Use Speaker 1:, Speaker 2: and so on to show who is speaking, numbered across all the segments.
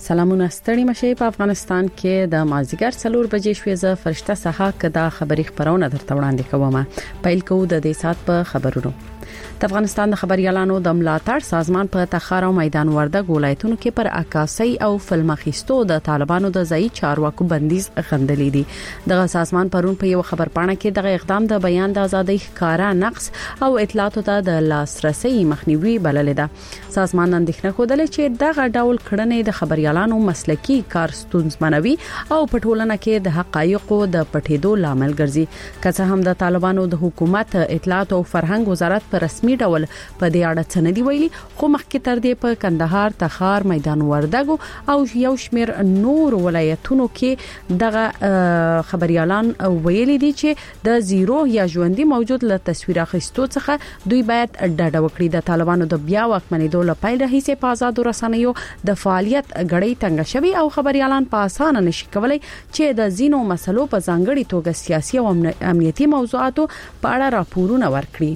Speaker 1: سلامونه ستړي مشه په افغانستان کې د مازیګر 4 بجې شوې ز فرشته سها کدا خبري خبرونه درته وړاندې کوم. پیل کوو د دې سات په خبرونو. د افغانستان د خبريالانو د ملاتړ سازمان په تخار او میدان وردګ ولایتونو کې پر عکاسي او فلم اخیستو د طالبانو د ځای چارواکو بندیز غندلې دي. دغه سازمان پرون په یو خبرپاڼه کې دغه اقدام د بیان د ازادۍ ښکارا نقص او اطلاعاتو ته د لاسرسي مخنیوي بللې ده. سازمان اندېښنه خوده چې دغه ډول کړنې د خبريالانو مسلکي کار ستونزمنوي او په ټولنه کې د حقایقو د پټېدو لامل ګرځي. که څه هم د طالبانو د حکومت اطلاعات او فرهنګ وزارت په رسمي ډول په دې اړه څه نه دی ویلي، خو مخکې تر دې په کندهار، تخار، میدان وردګ او یو شمېر نور ولایتونو کې دغه خبريالان ویلي دي چې د زیرو یا ژوندۍ موجود له تصویر اخیستو څخه دوی باید ډډه وکړي. د طالبانو د بیا واکمنېدو لپاره هیڅ په آزاد رسنیو د فعالیت غړي تنګ شوی او خبريالان په اسانه نشي کولای چې د زینو مسلو په ځانګړي توګه سیاسي او امنیتي موضوعاتو په اړه راپورونه ورکړي.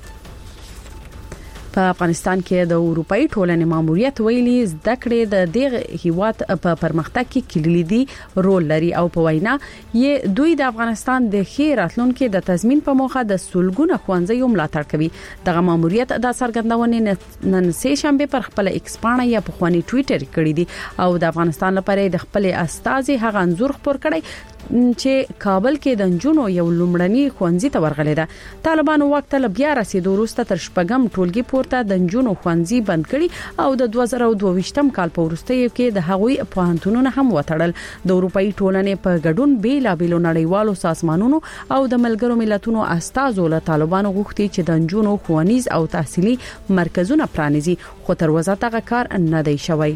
Speaker 1: په افغانستان کې د اروپאי ټولنې ماموریت ویلي زده کړې د دغه هیواد په پرمختګ کې کلیدي رول لري او په وینا یې دوی د افغانستان د خیر راتلونکو د تضمین په موخه د سلګونه خوانځي ملاتړ کوي. دغه ماموریت د څرګندونې نن سه شنبه پر خپل ایکس پاڼه یا په خواني ټوئیټر کړی دی او د افغانستان لپاره د خپل استازي هغه انزور خبر کړی چې کابل کې د جنونو یو لومړنی خوانځي ته ورغلې ده. طالبانو وخت له بیا رسیدو وروسته تر شپږم ټولګي پورته د جنونو خوانځي بند کړي او د 2022م کال په وروستیو کې د هغوی پوهنتونونو هم وټړل. د اروپאי ټولنې په ګډون بیلابېلو نړیوالو سازمانونو او د ملګرو ملتونو استازو له طالبانو غوښتي چې د جنونو خوانیز او تحصیلي مرکزونه پرانیزي، خو تر اوسه دا کار نه دی شوی.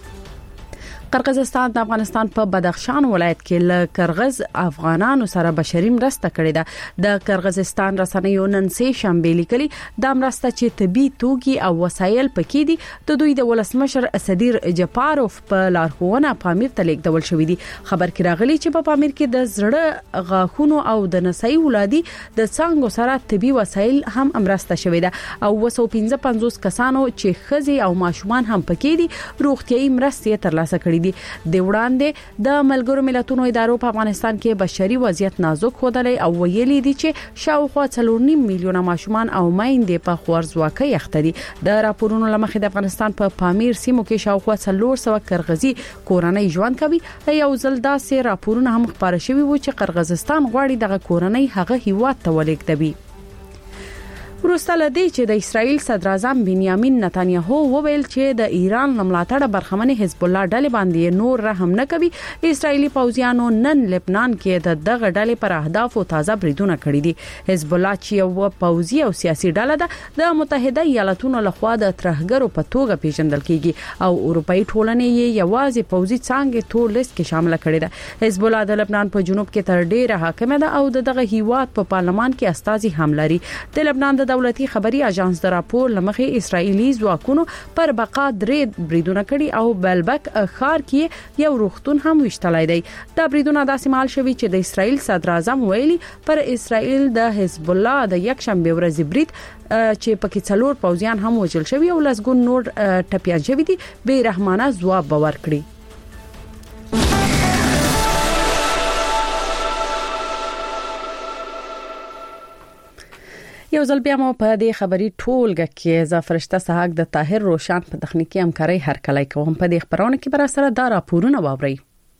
Speaker 1: قرغیزستان د افغانستان په بدخشان ولایت کې له قرغیز افغانانو سره بشري مرسته کړې ده. د قرغیزستان رسنیو نن سه شنبه لیکلي د مرسته چې طبي توکي او وسایل پکې دي د دوی د ولسمشر اسدیر جپاروف په لارښوونه پامیر ته لیږدول شوې دي. خبر کې راغلي چې په پامیر کې د زړه غاښونو او د نسایي ولادي د څنګه سره طبي وسایل هم مرسته شوې ده او 255 کسانو چې خزي او ماشومان هم پکې دي روغتيایي مرستې ترلاسه کړې. د وړاندې د ملګرو ملتونو ادارو په افغانستان کې بشري وضعیت نازک خودلې او ویلي دي چې شاوخوا 3.5 میلیونه ماشومان او میندې په خوارځواکۍ اخته دي. د راپورونو لمخې د افغانستان په پامیر سیمو کې شاوخوا 400 قرغیزي کورنۍ ژوند کوي. یو ځل داسې راپورونه هم خبر شوي و چې قرغیزستان غواړي دغه کورنۍ هغه هیواد ته ولېږدوي. وروسته لدی چې د اسرائیل صدر اعظم بنیامین نتانیاهو وویل چې د ایران ملاتړ برخمن حزب الله ډلې باندې نور رحم نه کوي. اسرائیلی پوځیانو نن لبنان کې د دغه ډلې پر اهدافو تازه بریدونه کړي دي. حزب الله چې یو پوځي او سیاسي ډله ده د متحده ایالاتونو لخوا د ترهګرو په توګه پیژندل کیږي او اروپאי ټولنې یې یوازې پوځي څنګه ټول لیست کې شامل کړي ده. حزب الله د لبنان په جنوب کې تر ډیره حاکم ده او دغه هیواد په پارلمان کې استازي هم لري. د لبنان د دولتي خبري اژانس د راپور لمخې اسرائیلی ځواکونو پر بقا درې بریدونه کړي او بلبک ښار کې یو روغتون هم وشتلای دی. دا بریدونه داسې مال شوی چې د اسرائیل صدر اعظم ویلي پر اسرائیل د حزب الله د یک شنبه ورځ برید چې پکې 4 پوځیان هم وژل شوی او لسګون نور ټپيان شوی دي بے رحمانه ځواب باور کړی. یو ځل بیا مو په دې خبري ټولګه کې زفرشته سحق د طاهر روشن په تخنیکی همکاري هرکلی کوم. په دې خبرونه کې بر سره دا راپورونه واوري.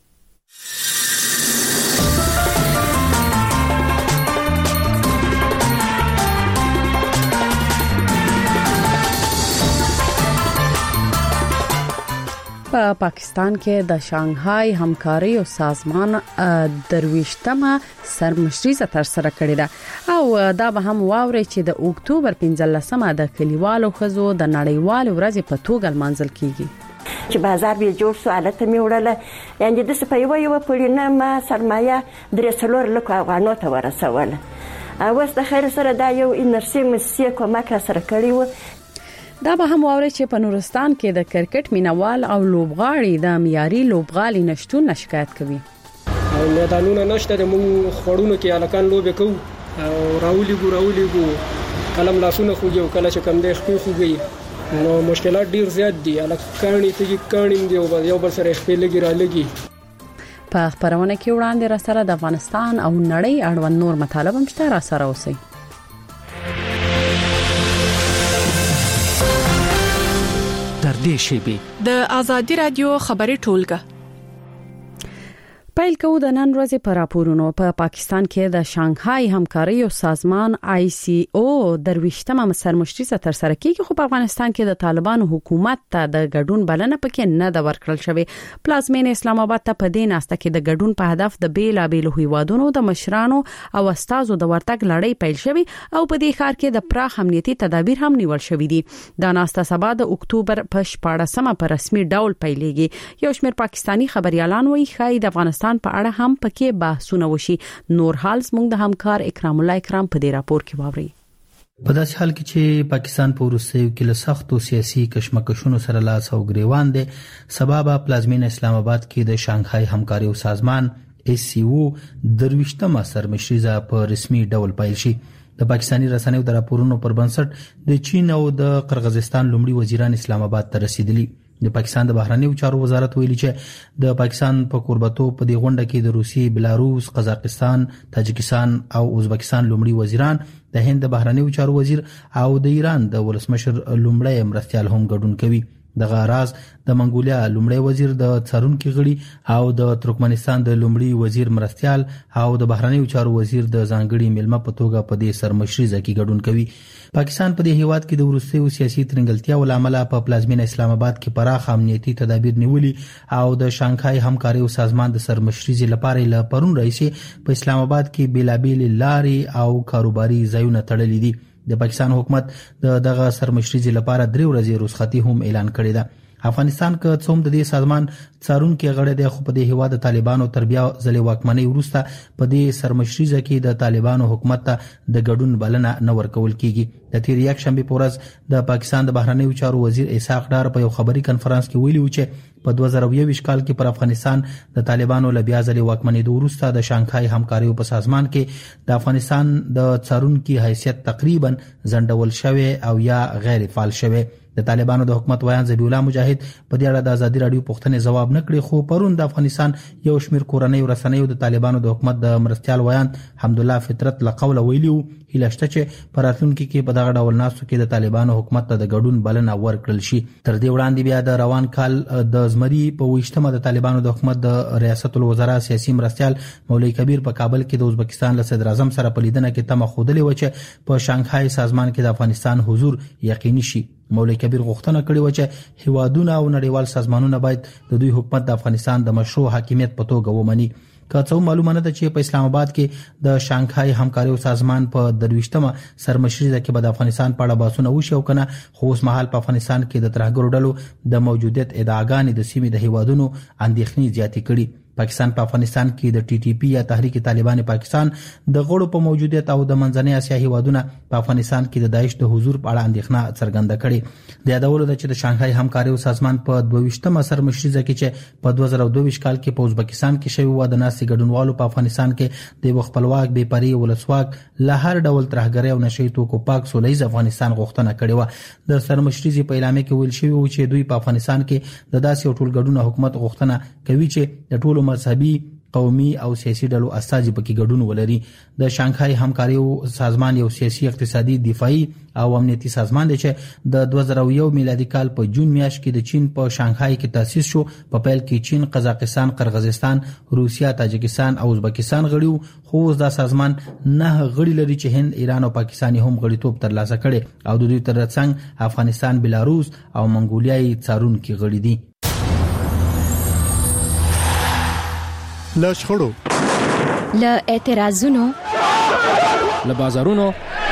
Speaker 1: په پاکستان کې د شانګهای همکاري او سازمان درويشتمه سرمشري تر سره کړې ده او دا به هم واوري چې د اکتوبر 15مه د کلیوالو خزو د نړیوال ورځ په توګه منځل کیږي.
Speaker 2: چې بازار به جوړ سو حالت می وړله یعنی د سپایو یو پولینا ما سرمایه درې لکه افغانو ته ورسوله اوس د خیر سره دا یو انرسي مسیه کومک سره کړی و.
Speaker 1: دا به هم واوري چې په نورستان کې د کرکټ مینوال او لوبغاړي د معیاري لوبغالي نشټون شکایت کوي.
Speaker 3: میدانونه نشته د مونږ خړونو کې الکان لوبې کوو او راولي ګو کلم لاسونه خوږي او کله چې کم دی خپل خوږي نو مشکلات ډیر زیات دي الکه کانی ته کانی دی یو بل سره خپل لګی را لګي
Speaker 1: په خبرونه کې وړاندې را سره د افغانستان او نړۍ اړوند نور مطالب هم شته را سره اوسئ.
Speaker 4: تر دې شیبې
Speaker 5: د آزادي رادیو خبري ټولګه
Speaker 1: پیل کوو د نن ورځې په راپورونو. په پاکستان کې د شانګهای همکاري سازمان ICO درويشتمه سرمشري تر سره کیږي، خو په افغانستان کې د طالبانو حکومت ته د ګډون بلنه پکې نه د ورکړل شوی. پلازمین اسلام آباد ته په دې ناسته کې د ګډون په هدف د بیلابېلو هیوادونو د مشرانو او استادو د ورتګ لړۍ پیل شوی او په دې ښار کې د پراخ امنیتي تدابیر هم نیول شوی دي. دا ناسته سبا د اکتوبر په 14مه په رسمي ډول پیلېږي. یو شمېر پاکستانی خبريالان وایي خای د افغانستان په اړه هم پکې بحثونه وشي. نور حال زموږ د همکار اکرام الله اکرام په دې راپور کې واوري.
Speaker 6: په داسې حال کې چې پاکستان په وروستیو کې له سختو سیاسي کشمکشونو سره لاس او ګریوان دي، سبب پلازمین اسلام آباد کې د شانګهای همکاري سازمان ICO درويشتمه سرمشري په رسمي ډول پیل شي. د پاکستاني رسنیو د راپورونو پر بنسټ د چین او د قرغیزستان لومړي وزیران اسلام آباد ته رسیدلي. د پاکستان د بهرنیو چارو وزارت ویلي چې د پاکستان په قربتو په دې غونډه کې د روسي، بلاروس، قزاقستان، تاجکستان او ازبکستان لومړي وزیران، د هند د بهرنیو چارو وزیر او د ایران د ولسمشر لومړی مرستیال هم ګډون کوي. د غاراز د منګولیا لومړی وزیر، د څارونکو غړي او د ترکمنستان د لومړي وزیر مرستیال او د بهرنیو چارو وزیر د ځانګړي ملمه په توګه په دې سرمشري کې ګډون کوي. پاکستان په دې هیواد کې د وروستیو سیاسي ترنګلتیا ولامل په پلازمین اسلام آباد کې پراخ امنیتي تدابیر نیولي او د شانګهای همکاري سازمان د سرمشري لپاره ل پرون رئیس په اسلام آباد کې بیلابېل لارې او کاروباري ځایونه تړلي دي. د پاکستان حکومت دغه سرمشري لپاره 3 ورځې رخصتي هم اعلان کړې ده. افغانستان که څوم د دې سازمان څارونکو غړي د خو په دې هوا د طالبانو تربیه ځلې واکمنۍ وروسته په دې سرمشري کې د طالبانو حکومت ته د ګډون بلنه نه ورکول کیږي. د تیر یک شنبه په ورځ د پاکستان د بهرنیو چارو وزیر اسحاق ډار په یو خبري کانفرنس کې ویلي و چې په 2020 کال کې پر افغانستان د طالبانو له بیا ځلې واکمنۍ وروسته د شانګهای همکاري په سازمان کې د افغانستان د څارونکو حیثیت تقریبا ځنډول شوی او یا غیر فعال شوی. د طالبانو د حکومت ویان ذبیح الله مجاهد په دې اړه د ازادي رادیو پوښتنې جواب نه کړی، خو پرون د افغانستان یو شمېر کورنۍ رسنیو د طالبانو د حکومت د مرستیال ویان حمدالله فطرت لقول ویلیو هیلشته چې پر راتلونکي کې په دغه ډول ناسو کې د طالبانو حکومت ته د ګډون بلنه ورکړل شي. تر دې وړاندې بیا د روان کال د زمري په 28مه د طالبانو د حکومت د ریاست الوزرا سیاسي مرستیال مولوی کبیر په کابل کې د ازبکستان له صدر اعظم سره په لیدنه کې تمه خوده و چې په شانګهای سازمان کې د افغانستان حضور یقیني شي. مولوی کبیر غوښتنه کړې و چې هیوادونه او نړیوال سازمانونه باید د دوی حکومت د افغانستان د مشروع حاکمیت په توګه ومني. که څو معلومه نه ده چې په اسلام آباد کې د شانګهای همکاري سازمان په 23مه سرمشري کې به د افغانستان په اړه بحثونه وشي او کنه، خو اوس مهال په افغانستان کې د ترهګرو ډلو د موجودیت ادعاګانې د سیمې د هیوادونو اندېښنې زیاتې کړي. پاکستان په افغانستان کې د TTP یا تحریک طالبان پاکستان د غړو په موجودیت او د منځنۍ اسیا هیوادونو په افغانستان کې د داعش د حضور په اړه اندېښنه څرګنده کړې. د یادولو د چې د شانګهای همکاري سازمان په 22مه سرمشري کې چې په 2022 کال کې په ازبکستان کې شوی و د ناسي ګډونوالو په افغانستان کې د خپلواک بې پرې ولسواک له هر ډول ترهګرۍ او نشئی توکو پاک سولهیز افغانستان غوښتنه کړې و. د سرمشري په اعلامیه کې ویل شوی و چې دوی په افغانستان کې د داسې ټولګډون حکومت غوښتنه کوي چې د ټولو مذهبي، قومي او سیاسي ډلو استازي پکې ګډون ولري. د شانګهای همکاري سازمان یو سیاسي، اقتصادي، دفاعي او امنیتي سازمان دی چې د 2001 میلادي کال په جون میاشت کې د چین په شانګهای کې تاسیس شو. په پیل کې چین، قزاقستان، قرغیزستان، روسیا، تاجکستان او ازبکستان غړي، خو دا سازمان 9 غړي لري چې هند، ایران او پاکستان هم غړیتوب ترلاسه کړي او د دوی ترڅنګ افغانستان، بلاروس او منګولیا یې څارونکي غړي دي.
Speaker 7: له شخړو،
Speaker 8: له اعتراضونو،
Speaker 4: له بازارونو،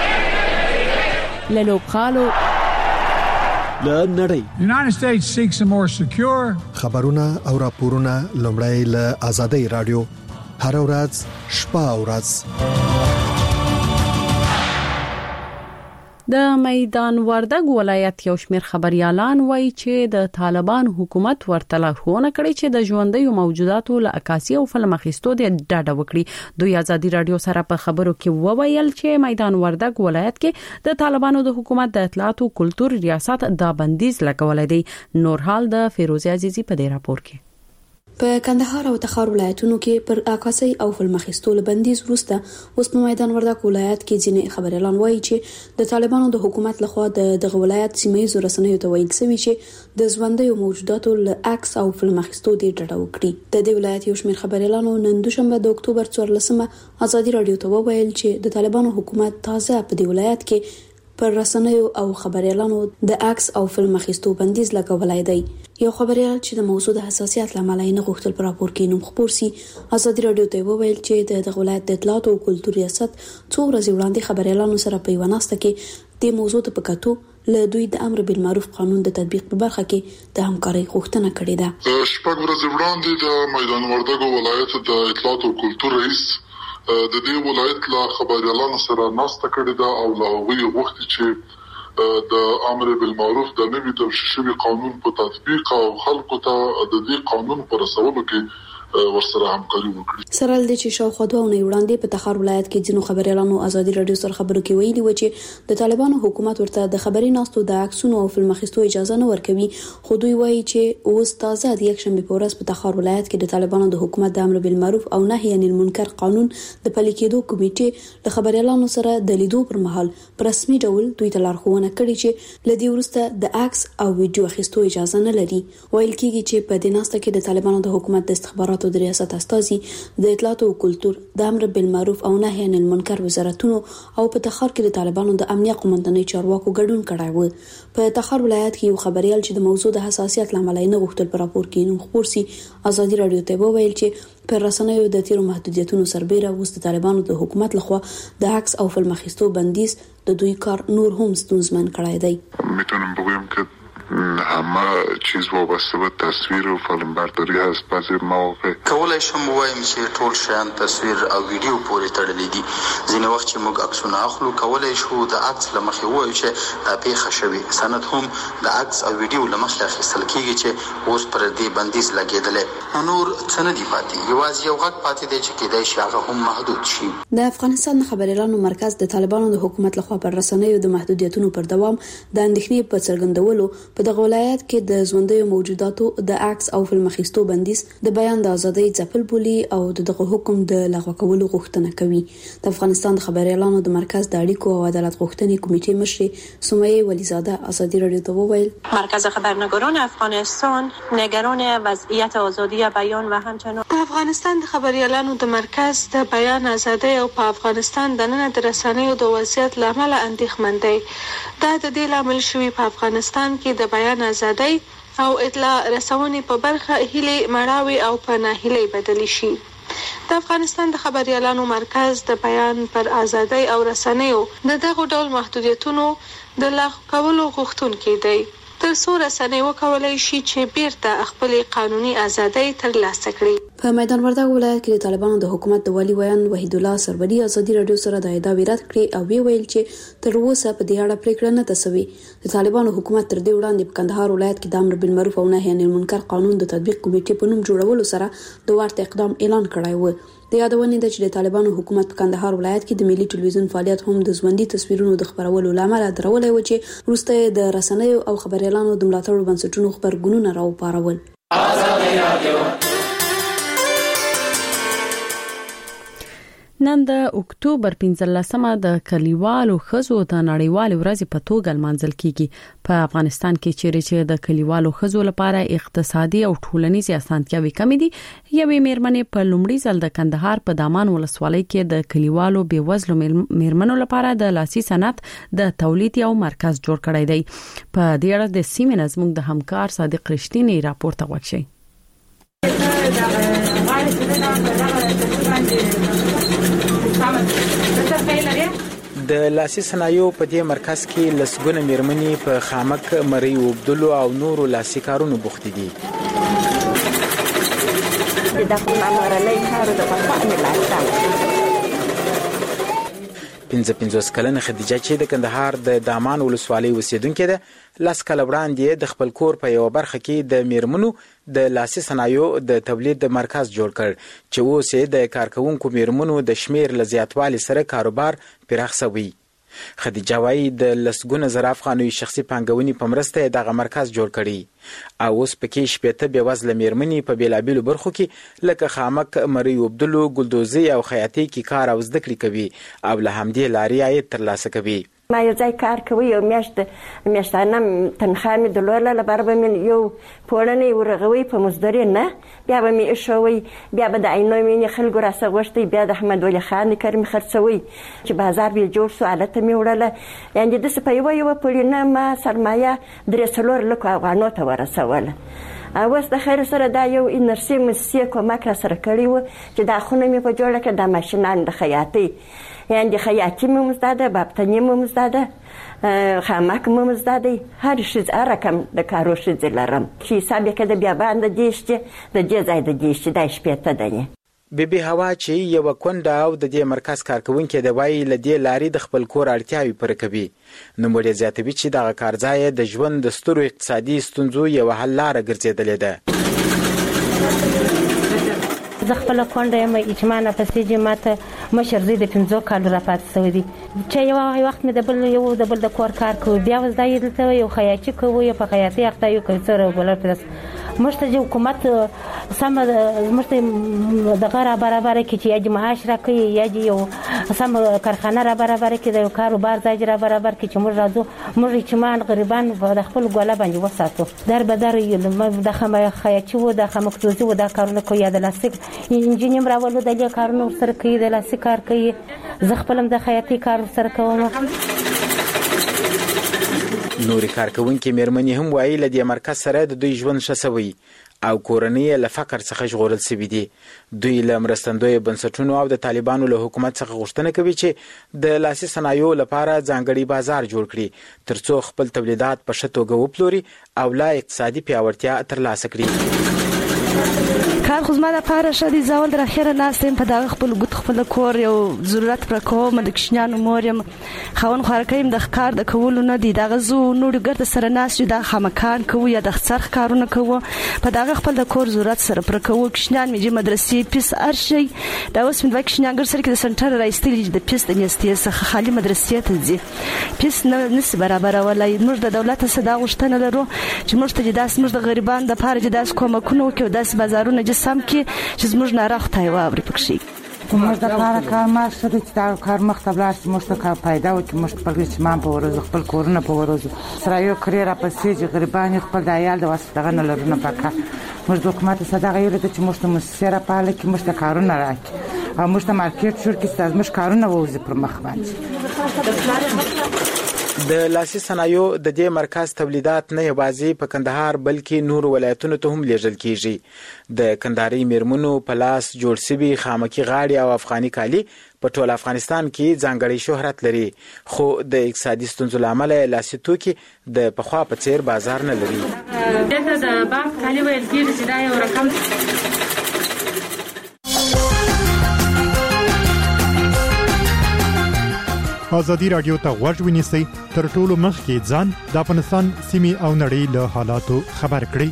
Speaker 1: له لوبغالو،
Speaker 7: له نړۍ.
Speaker 9: United States seeks a more secure.
Speaker 7: خبرونه او راپورونه لومړی له آزادۍ رادیو هر ورځ شپه او ورځ.
Speaker 1: د میدان وردګ ولایت یو شمېر خبريالان وایي چې د طالبان حکومت ورته لارښوونه کړې چې د ژوندۍ موجوداتو له عکاسي او فلم اخیستو د ډاډه وکړي. دوی ازادي رادیو سره په خبرو کې وویل چې میدان وردګ ولایت کې د طالبانو د حکومت د اطلاعات او کلتور ریاست دا بندیز لګولای دی. نور حال د فیروزه عزیزی په دې راپور کې.
Speaker 8: په کندهار او تخار ولایتونو کې پر عکاسي او فلم اخیستو بندیز وروسته اوس په میدان وردګ ولایت کې ځینې خبريالان وایي چې د طالبانو د حکومت لخوا دغه ولایت سیمه رسنیو ته ویل شوی چې د ژوندۍ موجوداتو له عکس او فلم اخیستو د ډډه وکړي. د دې ولایت یو شمېر خبريالانو نن دوشنبه د اکتوبر 14 ازادي رادیو ته وویل چې د طالبانو حکومت تازه په دې ولایت کې پر رسنیو او خبريالانو د عکس او فلم اخیستو بندیز لګولای دی. یو خبريال چې د موضوع د حساسیت لامل نه غوښتل پر راپور کې نوم خبر سي ازادي رادیو ته وویل چې د ولایت د اطلاعات او کلتور ریاست څو ورځې وړاندې خبريالانو سره په وناسته کې د موضوع په کتو له دوی د امر بالمعروف قانون د تطبیق په برخه کې د همکارۍ غوښتنه کړې ده.
Speaker 10: شپږ ورځې وړاندې د میدان وردګ ولایت د اطلاعات او کلتور رئیس د دې ولایت لا خبريالانو سره ناسته کړې ده او لا وی وخت چې د امر بالمعروف د نوي توشیح شوی قانون په تطبیق او خلکو ته د دې قانون پر رسولو کې ورسره همکاري وکړي.
Speaker 8: سره د چې شاوخوا دوه وړاندې په تخار ولایت کې ځینو خبريالانو ازادي رادیو سره خبرو کې ویلي و چې د طالبانو حکومت ورته د خبري ناستو د عکسونو او فلم اخیستو اجازه نه ورکوي. خو دوی وایي چې اوس تازه د یک شنبه په ورځ په تخار ولایت کې د طالبانو د حکومت د امر بالمعروف او نهي عن المنکر قانون د پلي کېدو کمیټې له خبريالانو سره د لیدو پر مهال پر رسمي ډول دوی ته لارښوونه کړې چې لدی ورسته د عکس او ویډیو اخیستو اجازه نه لري. ویل کېږي چې په دې ناسته کې د طالبانو د حکومت د استخباراتو د ریاست استازي د اطلاعات او کلتور د امر بالمعروف او نهي عن المنکر وزارتونو او په تخار کې د طالبانو د امنیه قومندانۍ چارواکو ګډون کړی و. په تخار ولایت کې یو خبريال چې د موضوع د حساسیت لامل نه غوښتل پر راپور کې نوم خبر سي ازادي رادیو ته وویل چې پر رسنیو د تیرو محدودیتونو سربېره اوس د طالبانو د حکومت لخوا د عکس او فلم اخیستو بندیز د دوی کار نور هم ستونزمن کړی دی.
Speaker 10: میتونم بگویم که همه چیز وابسته به تصویر و فیلم برداری هست. بعضی مواقع
Speaker 11: کولای شم وایم چې ټول شیان تصویر او ویډیو پورې تړلي دي. ځینې وخت چې موږ عکسونه اخلو کولای شو د عکس لمخې وایو چې دا پیښه شوې. سند هم د عکس او ویډیو لمخې اخیستل کیږي چې اوس پر دې بندیز لګیدل. نور څه نه دی پاتې، یوازې یو غږ پاتې دی چې کېدای شي هغه هم محدود شي.
Speaker 8: د افغانستان خبريالانو مرکز د طالبانو د حکومت لخوا پر رسنیو د محدودیتونو پر دوام د اندېښنې په څرګندولو په دغه ولایت کې د ژوندۍ موجوداتو د عکس او فلم اخیستو بندیز د بیان د ازادۍ ځپل بولي او دغه حکم د لغوه کولو غوښتنه کوي. د افغانستان د خبريالانو د مرکز د اړیکو او عدالت غوښتنې کمیټې مشر سمیه ولیزاده ازادي رادیو ته وویل
Speaker 12: مرکز خبرنگاران افغانستان نگران وضعیت آزادی بیان و همچنان
Speaker 13: د افغانستان د خبريالانو د مرکز د بیان ازادۍ او په افغانستان د نن د رسنیو د وضعیت لامل اندېښمن دی. دا د دې لامل شوی په افغانستان کې د بیان ازادۍ او اطلاع رسونې په برخه هیلې مړاوي او په ناهیلۍ بدلی شي. د افغانستان د خبريالانو مرکز د بیان پر ازادۍ او رسنیو د دغه ډول محدودیتونو د لغوه کولو غوښتونکی دی تر څو رسنۍ وکولای شي چې بیرته خپل قانوني ازادۍ ترلاسه کړي.
Speaker 8: په میدان وردګ ولایت کې د طالبانو د حکومت د والی ویان وحید الله سربدي ازادي رادیو سره د ادعا رد کړې او ویل چې تر اوسه په دې اړه پریکړه نه تسوي. د طالبانو حکومت تر دې وړاندې په کندهار ولایت کې د امر بالمعروف او نهي عن المنکر قانون د تطبیق کمیټې په نوم جوړولو سره د ورته اقدام اعلان کړی و. د یادونې د چې د طالبانو حکومت په کندهار ولایت کې د ملي ټلویزیون فعالیت هم د ژوندۍ تصویرونو د خبرولو لامل درولای و چې وروسته د رسنیو او خبريالانو د ملاتړ بنسټونو خبرګونونه راوپارول. ازادي رادیو
Speaker 1: نن د اکتوبر 15مه د کلیوالو ښځو د نړیوال ورځ په توګه لمانځل کیږي. په افغانستان کې چې د کلیوالو ښځو لپاره اقتصادي او ټولنیزي اسانتیاوې کمې دي، یوې میرمنې په لومړي ځل د کندهار په دامان ولسوالۍ کې د کلیوالو بیوزلو میرمنو لپاره د لاسي صنعت د تولید یو مرکز جوړ کړی دی. په دې اړه د سیمې نظموږ د همکار صادق رښتینی راپور ته وکړئ.
Speaker 14: د لاسي صنایعو په دې مرکز کې لسګونه میرمنې په خامک، مرۍ اوبدلو او نورو لاسي کارونو بوختې دي. 55 کلنه خدیجه چې د کندهار د دامان ولسوالۍ اوسیدونکې ده، لاس کله وړاندې د خپل کور په یو برخه کې د میرمنو د لاسي صنایعو د تولید مرکز جوړ کړ چې اوس د کارکونکو میرمنو د شمیر له زیاتوالي سره کاروبار پراخ شوی. خدیجه وايي د لسګونه زره افغاني شخصي پانګونې په مرسته دغه مرکز جوړ کړي او اوس پکې شپېته بېوزله میرمنې په بېلابېلو برخو کې لکه خامک، مرۍ اوبدلو، ګلدوزي او خیاطۍ کې کار او زده کړې کوي او له همدې لارې عاید ترلاسه کوي.
Speaker 2: ما یو ځای کار کوي، یو میاشتانه تنخواه مې درلوده، لپاره به مې یو پوړنی ورغوي په مزدوري نه، بیا به مې ایښوی، بیا به د عینو مینې خلکو راڅه غوښتی، بیا د احمد ولي خان کر مې خرڅوی چې بازار به جوړ شو، هلته مې وړله. یعنې داسې په یوه پوړینه ما سرمایه 3-4 لکو افغانو ته ورسوله. اوس د خیر سره دا یو انرسي مسیح کومک را سره کړی و چې دا خونه مې په جوړه کړه، دا ماشینان د خیاطۍ، یعنې د خیاطي مې مزده ده، بابتني مې مزده ده، خامک مې مزده دی، هر رقم د کارو ښځې لرم چې حساب یې کړه بیا باندې دیشتې د دې ځای د دیشتې دا شپېته دنې.
Speaker 14: بیبي هوا چې یو کونډه او د دې مرکز کارکونکې د وایي له دې لارې د خپل کور اړتیاوې پوره کوي. نوموړې زیاتوي چې دغه کارځای د ژوند د سترو اقتصادي ستونزو یوه حل لاره ګرځېدلې ده.
Speaker 15: زه خپله کونډه یم، اجماع پسې چې ماته مشر زوی د 5 کالو راپاتې شوی دی چې یو وخت مې د بل د کور کار کوي، بیا اوس دا یې دلته یو خیاطي کوي، په خیاطۍ اخته یو کوي څه بلر پرس موږ ته چې حکومت سمه موږ ته دغه را برابره کړي چې یا دې معاش راکوي یا دې یو سمه کارخانه را برابره کړي، د یو کاروبار ځای را برابر کړي چې موږ راځو، موږ یتیمان غریبان د خپل ګوله باندې وساتو. در به در د خیاطي و، د خامکدوزي و، دا کارونه کوي، یا د لاستیک انجینیم راولو، د دې کارونه ورسره کوي، د لاستیک کار کوي. زه خپل هم د خیاطۍ کار ورسره کوم.
Speaker 14: نورې کارکونکې میرمنې هم وایي له دې مرکز سره د دوی ژوند ښه شوی او کورنۍ له فقر څخه ژغورل شوي دي. دوی له مرستندویو بنسټونو او د طالبانو له حکومت څخه غوښتنه کوي چې د لاسي صنایعو لپاره ځانګړی بازار جوړ کړي ترڅو خپل تولیدات په ښه توګه وپلوري او لا اقتصادي پیاوړتیا ترلاسه کړي.
Speaker 16: کار خو زما لپاره ښه دی، زه اول تر اخره ناسته یم په دغه خپل ګوت خپل کور یو ضرورت پوره کوم، د کوچنیانو مور یم، خاوند خوارکۍ یم، د کار د کولو نه دی، دغه زه نورو ګرده سره ناست یو، دا خامکان کوو یا د څرخ کارونه کوو، په دغه خپل د کور ضرورت سره پوره کوو. کوچنیان مې چې مدرسې پیس هر شی، دا اوس مې دوه کوچنیان ګر سره کې د سنټر رایستلي چې د پیس د نیستې څخه خالي مدرسې ته ځي، پیس نشي برابرولی. موږ د دولت څخه دا غوښتنه لرو چې موږ ته داسې موږ د غریبانو دپاره چې داسې کومکونه وکړي او داسې بازارونه سم کې چې زموږ ناروغ ته واوري پکې.
Speaker 17: موږ د کار ما شته چې دا کار مخته بلاس موږ ته کار پیدا و چې موږ خپل اجتماع په ورځ خپل کورونه په ورځ سره یو کړی را پسې چې غریبان خپل د عیال د واسطه نه لرونه پکا. موږ د حکومت صدقه یو چې موږ ته مسیره پاله کې موږ ته کارونه راکړي او موږ ته مارکیټ جوړ کړي چې موږ کارونه ووځي پر مخ باندې.
Speaker 14: د لاسي صنایعو د دې مرکز تولیدات نه یوازې په کندهار بلکې نور ولایتونو ته هم لیږل کیږي. د کندهاري میرمنو په لاس جوړ شوي خامکي غاړې او افغاني کالي په ټول افغانستان کې ځانګړی شهرت لري، خو د اقتصادي ستونزو له امله لاسي توکي د پخوا په څیر بازار نه لري.
Speaker 18: دلته د باغ کالي ویل کېږي چې دا یو رقم
Speaker 19: ازادي رادیو ته غوږ ونیسئ، تر ټولو مخکې ځان د افغانستان سیمې او نړۍ له حالاتو خبر کړئ.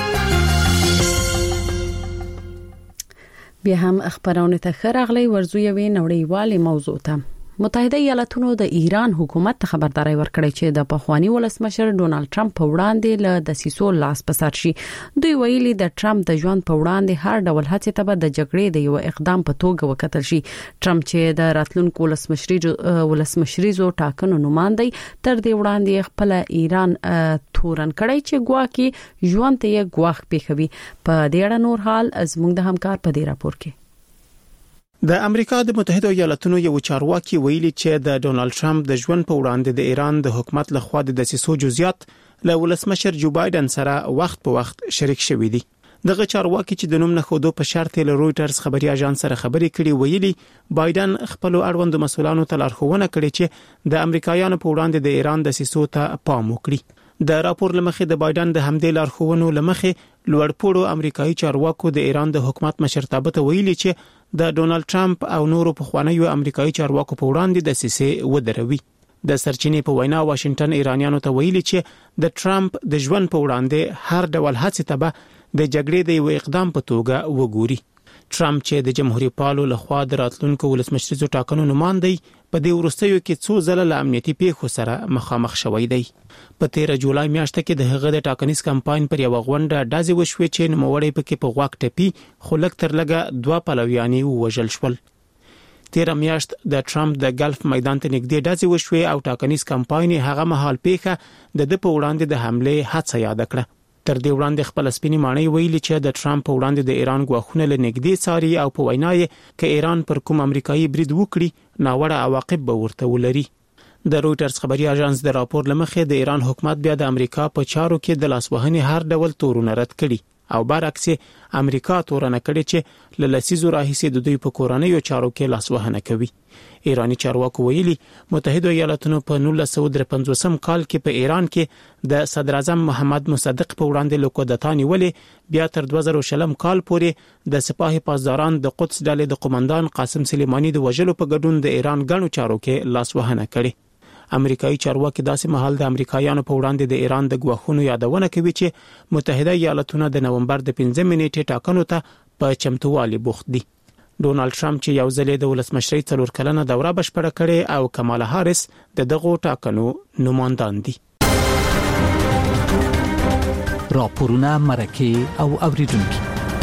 Speaker 1: بیا هم خبرونه ته خراغلی ورزو یوې نړیوالې موضوع ته. متحده ایالاتونو د ایران حکومت ته خبرداري ورکړې چې د پخوانی ولسمشر ډونالد ټرمپ په وړاندې له دسیسو لاس پسار شي. دوی ویلي د ټرمپ د ژوند په وړاندې هر ډول هڅې ته به د جګړې د یو اقدام په توګه وکتل شي. ټرمپ چې د راتلونکو ولسمشریزو ټاکنو نمائندې تر دې وړاندې خپل ایران تورن کړی چې ګواکې ژوند ته یې ګواښ پیښوي. په دې اړه نور حال زموږ د همکار په دې راپور کې.
Speaker 20: د امریکا د متحده ایالاتونو یو چارواکي ویلي چې د ډونالد ټرمپ د ژوند په وړاندې د ایران د حکومت لخوا د دسیسو جزئیات له ولسمشر جو بایدن سره وخت په وخت شریک شوي دي. دغه چارواکي چې د نوم نه خودو په شرط له رويټرز خبري اژانس سره خبرې کړي ویلي بایدن خپل اړوند مسؤلانو ته لارښوونه کړې چې د امریکایانو په وړاندې د ایران دسیسو ته پام وکړي. د راپور لمخې د بایدن د همدې لارښوونو لمخې لوړپوړو امریکایي چارواکو د ایران د حکومت مشرتابه ته ویلي چې د ډونالد ټرمپ او نورو پخوانیو امریکایي چارواکو په وړاندې دسیسې ودروي. د سرچینې په وینا واشنگټن ایرانیانو ته ویلي چې د ټرمپ د ژوند په وړاندې هر ډول هڅې ته به د جګړې د یو اقدام په توګه وګوري. ټرمپ چې د جمهوریت پالو لخوا د راتلونکو ولسمشریزو ټاکنو نماینده په دې وروستیو کې څو ځله له امنیتي پیښو سره مخامخ شوی دی. په 13 جولای میاشت کې د هغه د ټاکنیز کمپاین پر یو غونډه ډازې وشوې چې نوموړی پکې په غوږ ټپي خو لږ تر لږه 2 پلویان ووژل شول. 13 میاشت د ټرمپ د ګلف میدان ته نږدې ډازې وشوې او ټاکنیز کمپاین هغه مهال پیښه د په وړاندې د حمله هڅه یاد کړه. تر دې وړاندې خپل سپینې ماڼۍ ویلي چې د ټرمپ په وړاندې د ایران غواخونه له نږدې څاري او په وینا یې چې ایران پر کوم امریکایي برید وکړي ناوړه عواقب به ورته ولري. د رويټرز خبري اژانس د راپور لمخې د ایران حکومت بیا د امریکا په چارو کې د لاسوهنې هر ډول تورونه رد کړي او برعکس امریکا تورنه کړي چې له لسیزو راهیسې د دوی په کورنیو چارو کې لاسوهنه کوي. ایرانی چارواکو ویلي متحده ایالاتونو په 1953 کال کې په ایران کې د صدر اعظم محمد مصدق په وړاندې لوکودتا نیولې بیا تر 2000 کال پورې د سپاه پاسداران د قدس ډلې د قومندان قاسم سلیمانی د وژلو په ګډون د ایران ګڼو چارو کې لاسوهنه کړي. امریکایي چارواکي داسې مهال د امریکایانو په وړاندې د ایران د غواخونو یادونه کوي چې متحده ایالاتونه د نومبر د 15 نیټې ټاکنو ته په چمتووالي بوخت دي. ډونالد ټرمپ چې یو ځل د ولسمشرۍ 4 کلنه دوره بشپړه کړې او کمالا هاریس د دغه ټاکنو نمائندان دي.
Speaker 4: راپورونه مرکه او اوریدونکو.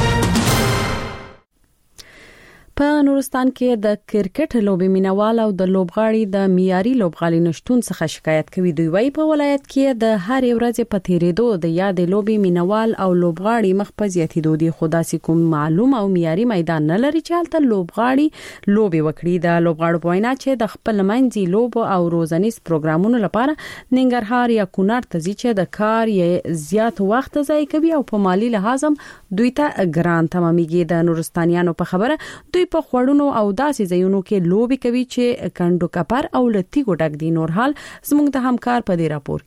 Speaker 1: په نورستان کې د کرکټ لوبي مینوال او د لوبغاړي د معیاري لوبغالي نشټون څخه شکایت کوي. دوی وايي په ولایت کې د هر ورځ په تیریدو د یاد لوبي مینوال او لوبغاړي مخ په زیاتېدو دي. خدا سي کوم معلوم او معیاري میدان نه لري چې حالت لوبغاړي لوبي وکړي. د لوبغاړو په وینا چې د خپل منځي لوب او روزنیز پروګرامونو لپاره ننګرهار یا کونړ ته ځي چې د کار یې زیات وخت ضایع کوي او په مالی لحاظ دوی ته ګران تمامېږي. د نورستانیانو په خبره دوی په خوړونو او داسې ځایونو کې لوبي کوي چې کندو کپر او لتی ګډک دي. نور حال زموږ د همکار په دې راپور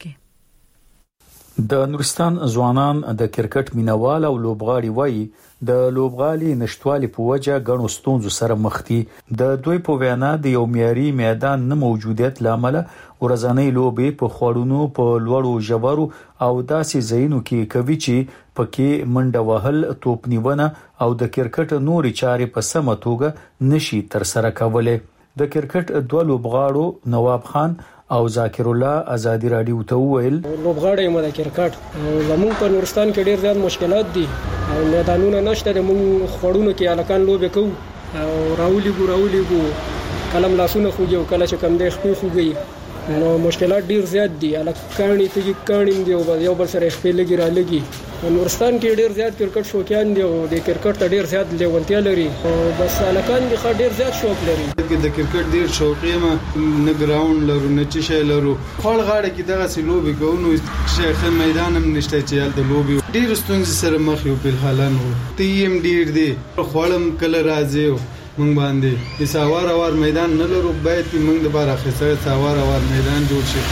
Speaker 1: کې
Speaker 21: د نورستان ځوانان د کرکټ مینوال او لوبغاړي وایي د لوبغالي نشټوالي په وجه غنو ستونزو سره مخ دي. د دوی په وینا د یو معیاري میدان نه موجودیت لامل ورځنی لوبي په خوړونو په لوړو ژورو او داسې ځایونو کې کوي چې پکې منډه وهل، توپ نیونه او د کرکټ نوري چارې په سمه توګه نشي تر سره کولای. د کرکټ دوه لوبغاړو نواب خان او ذاکر الله ازادي رادیو ته ویل
Speaker 3: لوبغاړي مده کرکټ زموږ په نورستان کې ډیر زیات مشکلات دي او میدانونه نشته. د موږ خوړونو کې الکان لوبي کوو او راولي ګو کلم لاسونه خوږي او کله چې کم دی خپل خوږي نو مشکلات ډیر زیات دي. الکانې ته کانیم دی او یو بل سره خپل لګي را لګي. نورستان کې ډیر زیات کرکټ شوقیان دي او د کرکټ ته ډیر زیات لیوالتیا لري او بس الکان دي ډیر زیات شوق لري.
Speaker 22: د کرکټ ډیر شوقي ما نه ګراوند لرو نه چې شي لرو خپل غاړه کې دغه سي لوبي کوو شیخ میدان هم نشته چې د لوبي ډیر ستونزې سره مخ یو په حالان وو. تیم ډیر دي خپلم کله راځي مونږ باندې د ساوار میدان نه لرو. باید مونږ د بار اخیسته ساوار میدان جوړ شي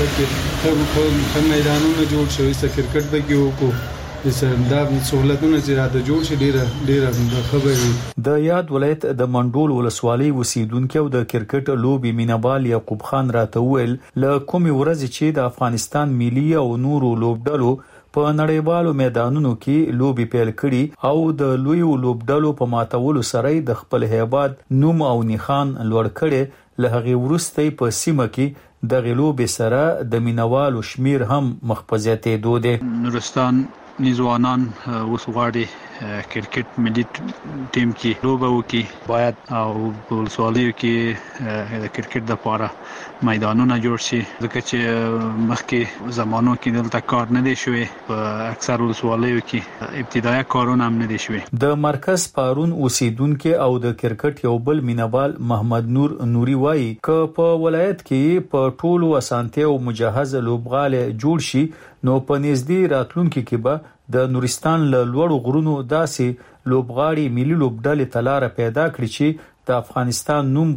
Speaker 22: چې میدانونه جوړ شي چې کرکټ به کې وکړو دا سہولتونه چې راته جوړ شي ډیره خبرې.
Speaker 21: د یاد ولایت د منډول ولسوالۍ اوسیدونکو د کرکټ لوبي مینوال یعقوب خان راته ویل ل کوم ورځ چې د افغانستان ملي او نورو لوبډلو په نړیوالو میدانونو کې لوبي پیل کړي او د لوی لوبډلو په ماتولو سره د خپل هیبات نوم او نښان لوړ کړي له هغه ورسته په سیمه کې د غلوب سره د مینوالو شمیر هم مخپزیته دوده.
Speaker 23: نورستان نيزوانان وسغاړي کرکټ ملي ټیم کې لوبه وکي باید او ولسوالیو کې د کرکټ لپاره میدانونه جوړ شي ځکه چې مخکې زمانو کې دلته کار نه دی شوی. په اکثر ولسوالیو کې ابتدایي کارونه هم نه دي شوی.
Speaker 21: د مرکز پارون اوسیدونکو او د کرکټ یو بل مینوال محمد نور نوري وایي ک په ولایت کې په ټولو اسانتیا او مجهز لوبغاله جوړ شي نو په نږدې راتلونکو کې به د نورستان له لوړو غرونو داسې لوبغاړي ملي لوبډلې تلاره پیدا کړي چې د افغانستان نوم به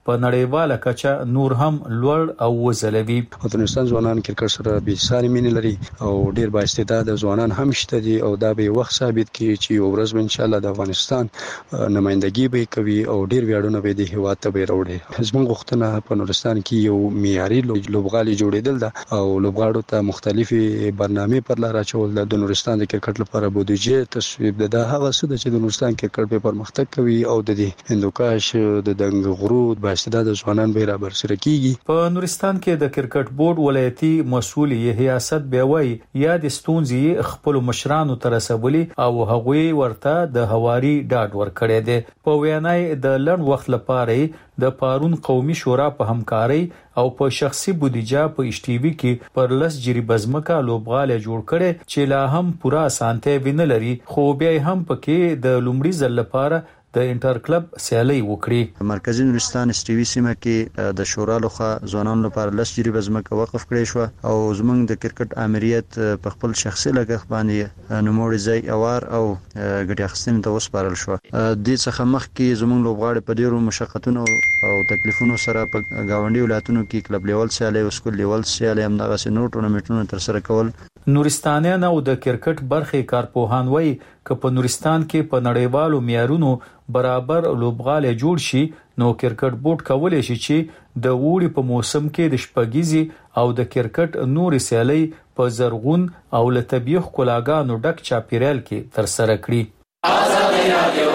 Speaker 21: په نړیواله کچه نور هم لوړ او وځلوي.
Speaker 5: افغانستان ځوانان کرکټ سره به ساري مینه لري او ډیر با استعداد ځوانان هم شته دي او دا به وخت ثابت کړي چې یو ورځ ان شاء الله د افغانستان نمائندګي به کوي او ډیر ویاړونه به د هیواد ته به راوړي. زموږ غوښتنه په نورستان کې یو معیاري لوبغالي جوړیدل ده او لوبغاړو ته مختلفي برنامې پر لار اچول د نورستان د کرکټ لپاره بودیجه تصویب ده. هغه څه چې د نورستان کرکټ په پرمختګ کوي او د هندوکش د دنګ غرود با استعداد ځوانان به را برسره کیږي.
Speaker 21: په نورستان کې د کرکټ بورډ ولایتي مسؤل ریاست به وایي یا د ستونزې خپل مشرانو تر رسولي او هغوی ورته د هواري ډاډ ورکړي دي. په وینای د لړ وخت لپاره د پارون قومي شورا په همکاري او په شخصي بودیجه په ایچ ټي وی کې پر لس جری بزمکه لوبغاله جوړ کړي چې لا هم پورا سانته ویني لري خو بیا هم پکې د لومړي ځل لپاره د انټر کلب سیالي وکړي.
Speaker 6: مرکزی نورستان اس ټي وی سیمه کې د شورا لخوا ځوانانو لپاره لس جری بزمکه وقف کړي شو او زمونږ د کرکټ امریت په خپل شخصي لګښت باندې نوموړي ځای اوار او ګټه اخیستنې ته وسپارل شو. د څخه مخکې زمونږ لوبغاړي په ډیرو مشقتونو او تکلیفونو سره په گاونډي ولایتونو کې کلب لیول سیالي او سکول لیول سیالي هم دغه سينو ټورنمنټونو تر سره کول.
Speaker 21: نورستانیان او د کرکټ برخې کارپوهان وایي چې په نورستان کې په نړیوالو معیارونو برابر لوبغاله جوړ شي نو کرکټ بورډ کولای شي چې د وړي په موسم کې د شپږیزي او د کرکټ نور سیالي په زرغون او لطبيخ کلاګانو ډک چاپیرال کې تر سره کړي. آزادي رادیو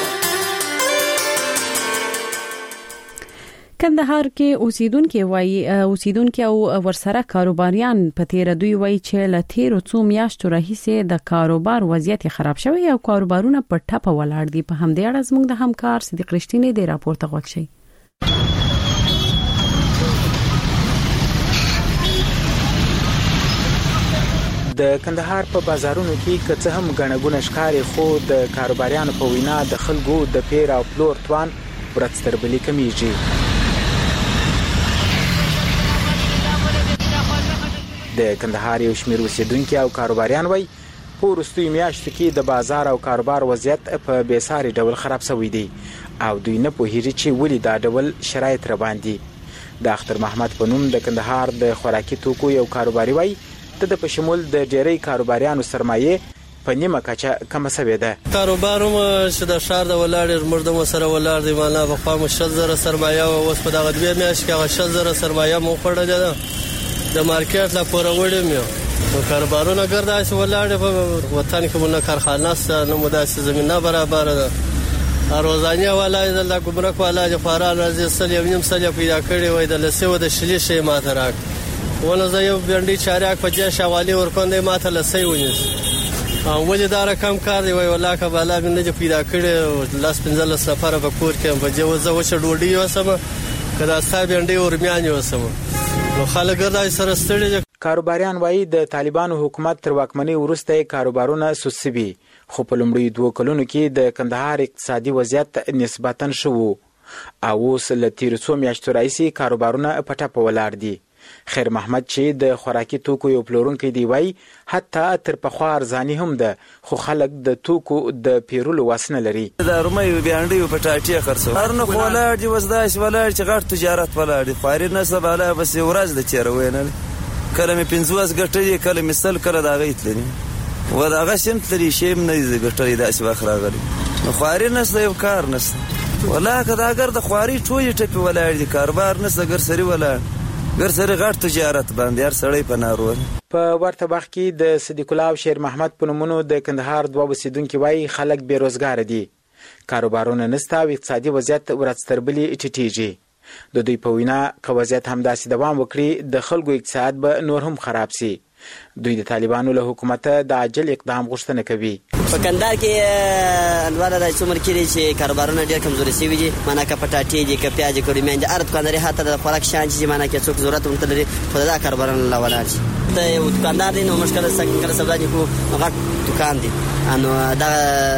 Speaker 1: کندهار کې اوسیدونکو او ورسره کاروباریان په تیر دوی وایي چې لتیر څو میاشتو راهیسې د کاروبار وضعیت خراب شوی او کاروبارونه په ټپه ولاړ دي. په همدې اړه زموږ د همکار صدیق رښتینی د راپورته غوښ شي.
Speaker 14: د کندهار په بازارونو کې که څه هم غنغونه ښکاري خو د کاروباریانو په وینا د خلکو د پیر او پلور توان ورځ تر بلې کمیږي. د کندهار یو شمېر اوسیدونکو او کاروباریان وایي په وروستیو میاشتو کې د بازار او کاروبار وضعیت په بېساري ډول خراب شوی دی او دوی نه پوهیږي چې ولې دا ډول شرایط را باندې. د اختر محمد په نوم د کندهار د خوراکي توکو یو کاروباري وایي د په شمول د ډېری کاروباریانو سرمایه په نیمه کچه کم شوې ده.
Speaker 9: کاروباروم چې د شهر د ولاړ مرده مو سره ولاړ دی معنا په خوا مو 60,000 سرمایه او اوس په دغه دوه میاشت کې 60,000 سرمایه مو خړل ده د مارکیټ لا پوره وړم یو کاروبارونه ګرځي ولاړ په وطن کې مونږه کارخانه سره نو مداسه زمينه برابر ده روزانه ولای د ګمرک ولای فارال راځي سل یم سل پیدا کړی وای د لسه د شلی شي ماته راک ونه زه یو بنډي چارک په جې شوالي ورکوندې ماته لسه ونیس ولې دا رقم کار دی وای والله کباله باندې پیدا کړی لاس 15 سفر په کور کې په جوزه وشه ډوډۍ وسمه کدا صاحب بنډي ورمیان وسمه نو خلک ګرځي سره ستړي.
Speaker 14: کاروباریان وایي د طالبانو حکومت تر واکمنۍ وروسته کاروبارونه سوسوي خو په لومړي 2 کلونو کې د کندهار اقتصادي وضعیت نسبتاً ښه وو او اوس له تیر څو میاشتو راهیسې کاروبارونه په ټپه ولاړ دي. خیر محمد چې د خوراکي توکو یو پلورونکی دی وایي حتی تر پخوا ارزاني هم ده خو خلک د توکو د پیرولو وس نه لري.
Speaker 24: د رومي بیانډي په ټاټي خرڅو هرنه ولاړ دي وسداش ولاړ چې غټ تجارت ولاړ دي فاریر نه سباله بس ورځ د چیرې وینل کله می 50 ګټي کله مثال کله دا غیت لري و دا غشم تللی شی نه دي ګټي داسې واخره غري نو فاریر نه یو کار نشته ولا کدا اگر د خواري ټوي ټپي ولاړ دي کاروبار نه سګر سری ولاړ ګرځره غټ تجارت باندې هر سړی په نارول.
Speaker 14: په ورته وخت کې د صدیق الله او شیر محمد په نومونو د کندهار دوه اوسیدونکو وایي خلک بیروزګار دي کاروبارونه نسته او اقتصادي وضعیت ورځ تر بلې ټیټیږي. د دوی په وینا که وضعیت همداسې دوام وکړي د خلکو اقتصاد به نور هم خراب شي. دوی د طالبانو له حکومت د عاجل اقدام غوښتنه کوي.
Speaker 25: په کندهار کې انوار د څومره کې چې کاروبارونه ډېر کمزوري شوي دي معنا کا پټاټي دي کا پیاز کړي مې د ارت کاندري هاته د خوراک شان چې معنا کې څوک ضرورت ونته لري خو دا کاروبارونه لا ولاړ شي ته یو دکاندار دی نو مشکل سره سودا دي کو غټ دکان دي انو دا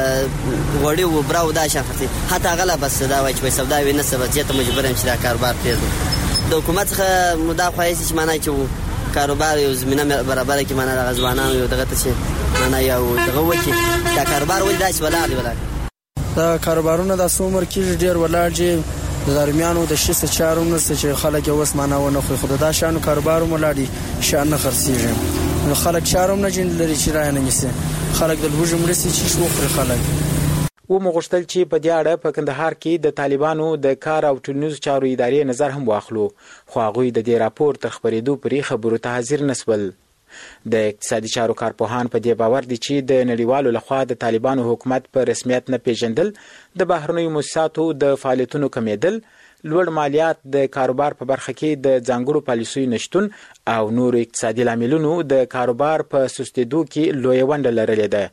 Speaker 25: وړي و براو دا شخصي حتی غلا بس دا وای چې سودا ویني سبا چې ته مجبور یم چې دا کاروبار پیژنم د حکومت څخه مداخله هیڅ معنا چې کاروبار یو زمينه برابر کی معنا د غزوانانو یو دغه څه معنا یو دغه وکی دا کاروبار ول داس ولاړ دا کاروبارونه د سومر کې ډیر ولاړ دي
Speaker 7: د درمیانو د شیسه چارو نشته چې خلک اوس ماناو نه خو دا شانو کاروبار ملاړي شان نه خرڅيږي نو خلک چارم نه جن لري چې راي نه نیسي خلک د لوجم رسي چې شو خوري خلک
Speaker 14: و مغشتل چې په دې اړه په کندهار کې د طالبانو د کار او ټولنیزو چارو ادارې نظر هم واخلو خو هغه د دې راپور تر خبرېدو پرې خبرو ته حاضر نسول د اقتصادي چارو کارپوهان په دې باور دي چې د نړیوالو لخوا د طالبانو حکومت په رسمیت نه پیژندل د بهرنیو مؤسساتو د فعالیتونو کمیدل لوړ مالیات د کاروبار په برخه کې د ځانګړو پالیسیو نشټون او نور اقتصادي لاملونو د کاروبار په سستېدو کې لوی ونډه لرلې ده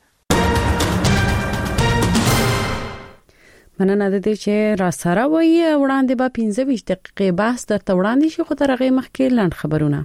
Speaker 1: مننه ده چې را سره وي وړاندې به 15 دقیقې بحث درته وړاندې شي خو تر هغه مخکې لاند خبرونه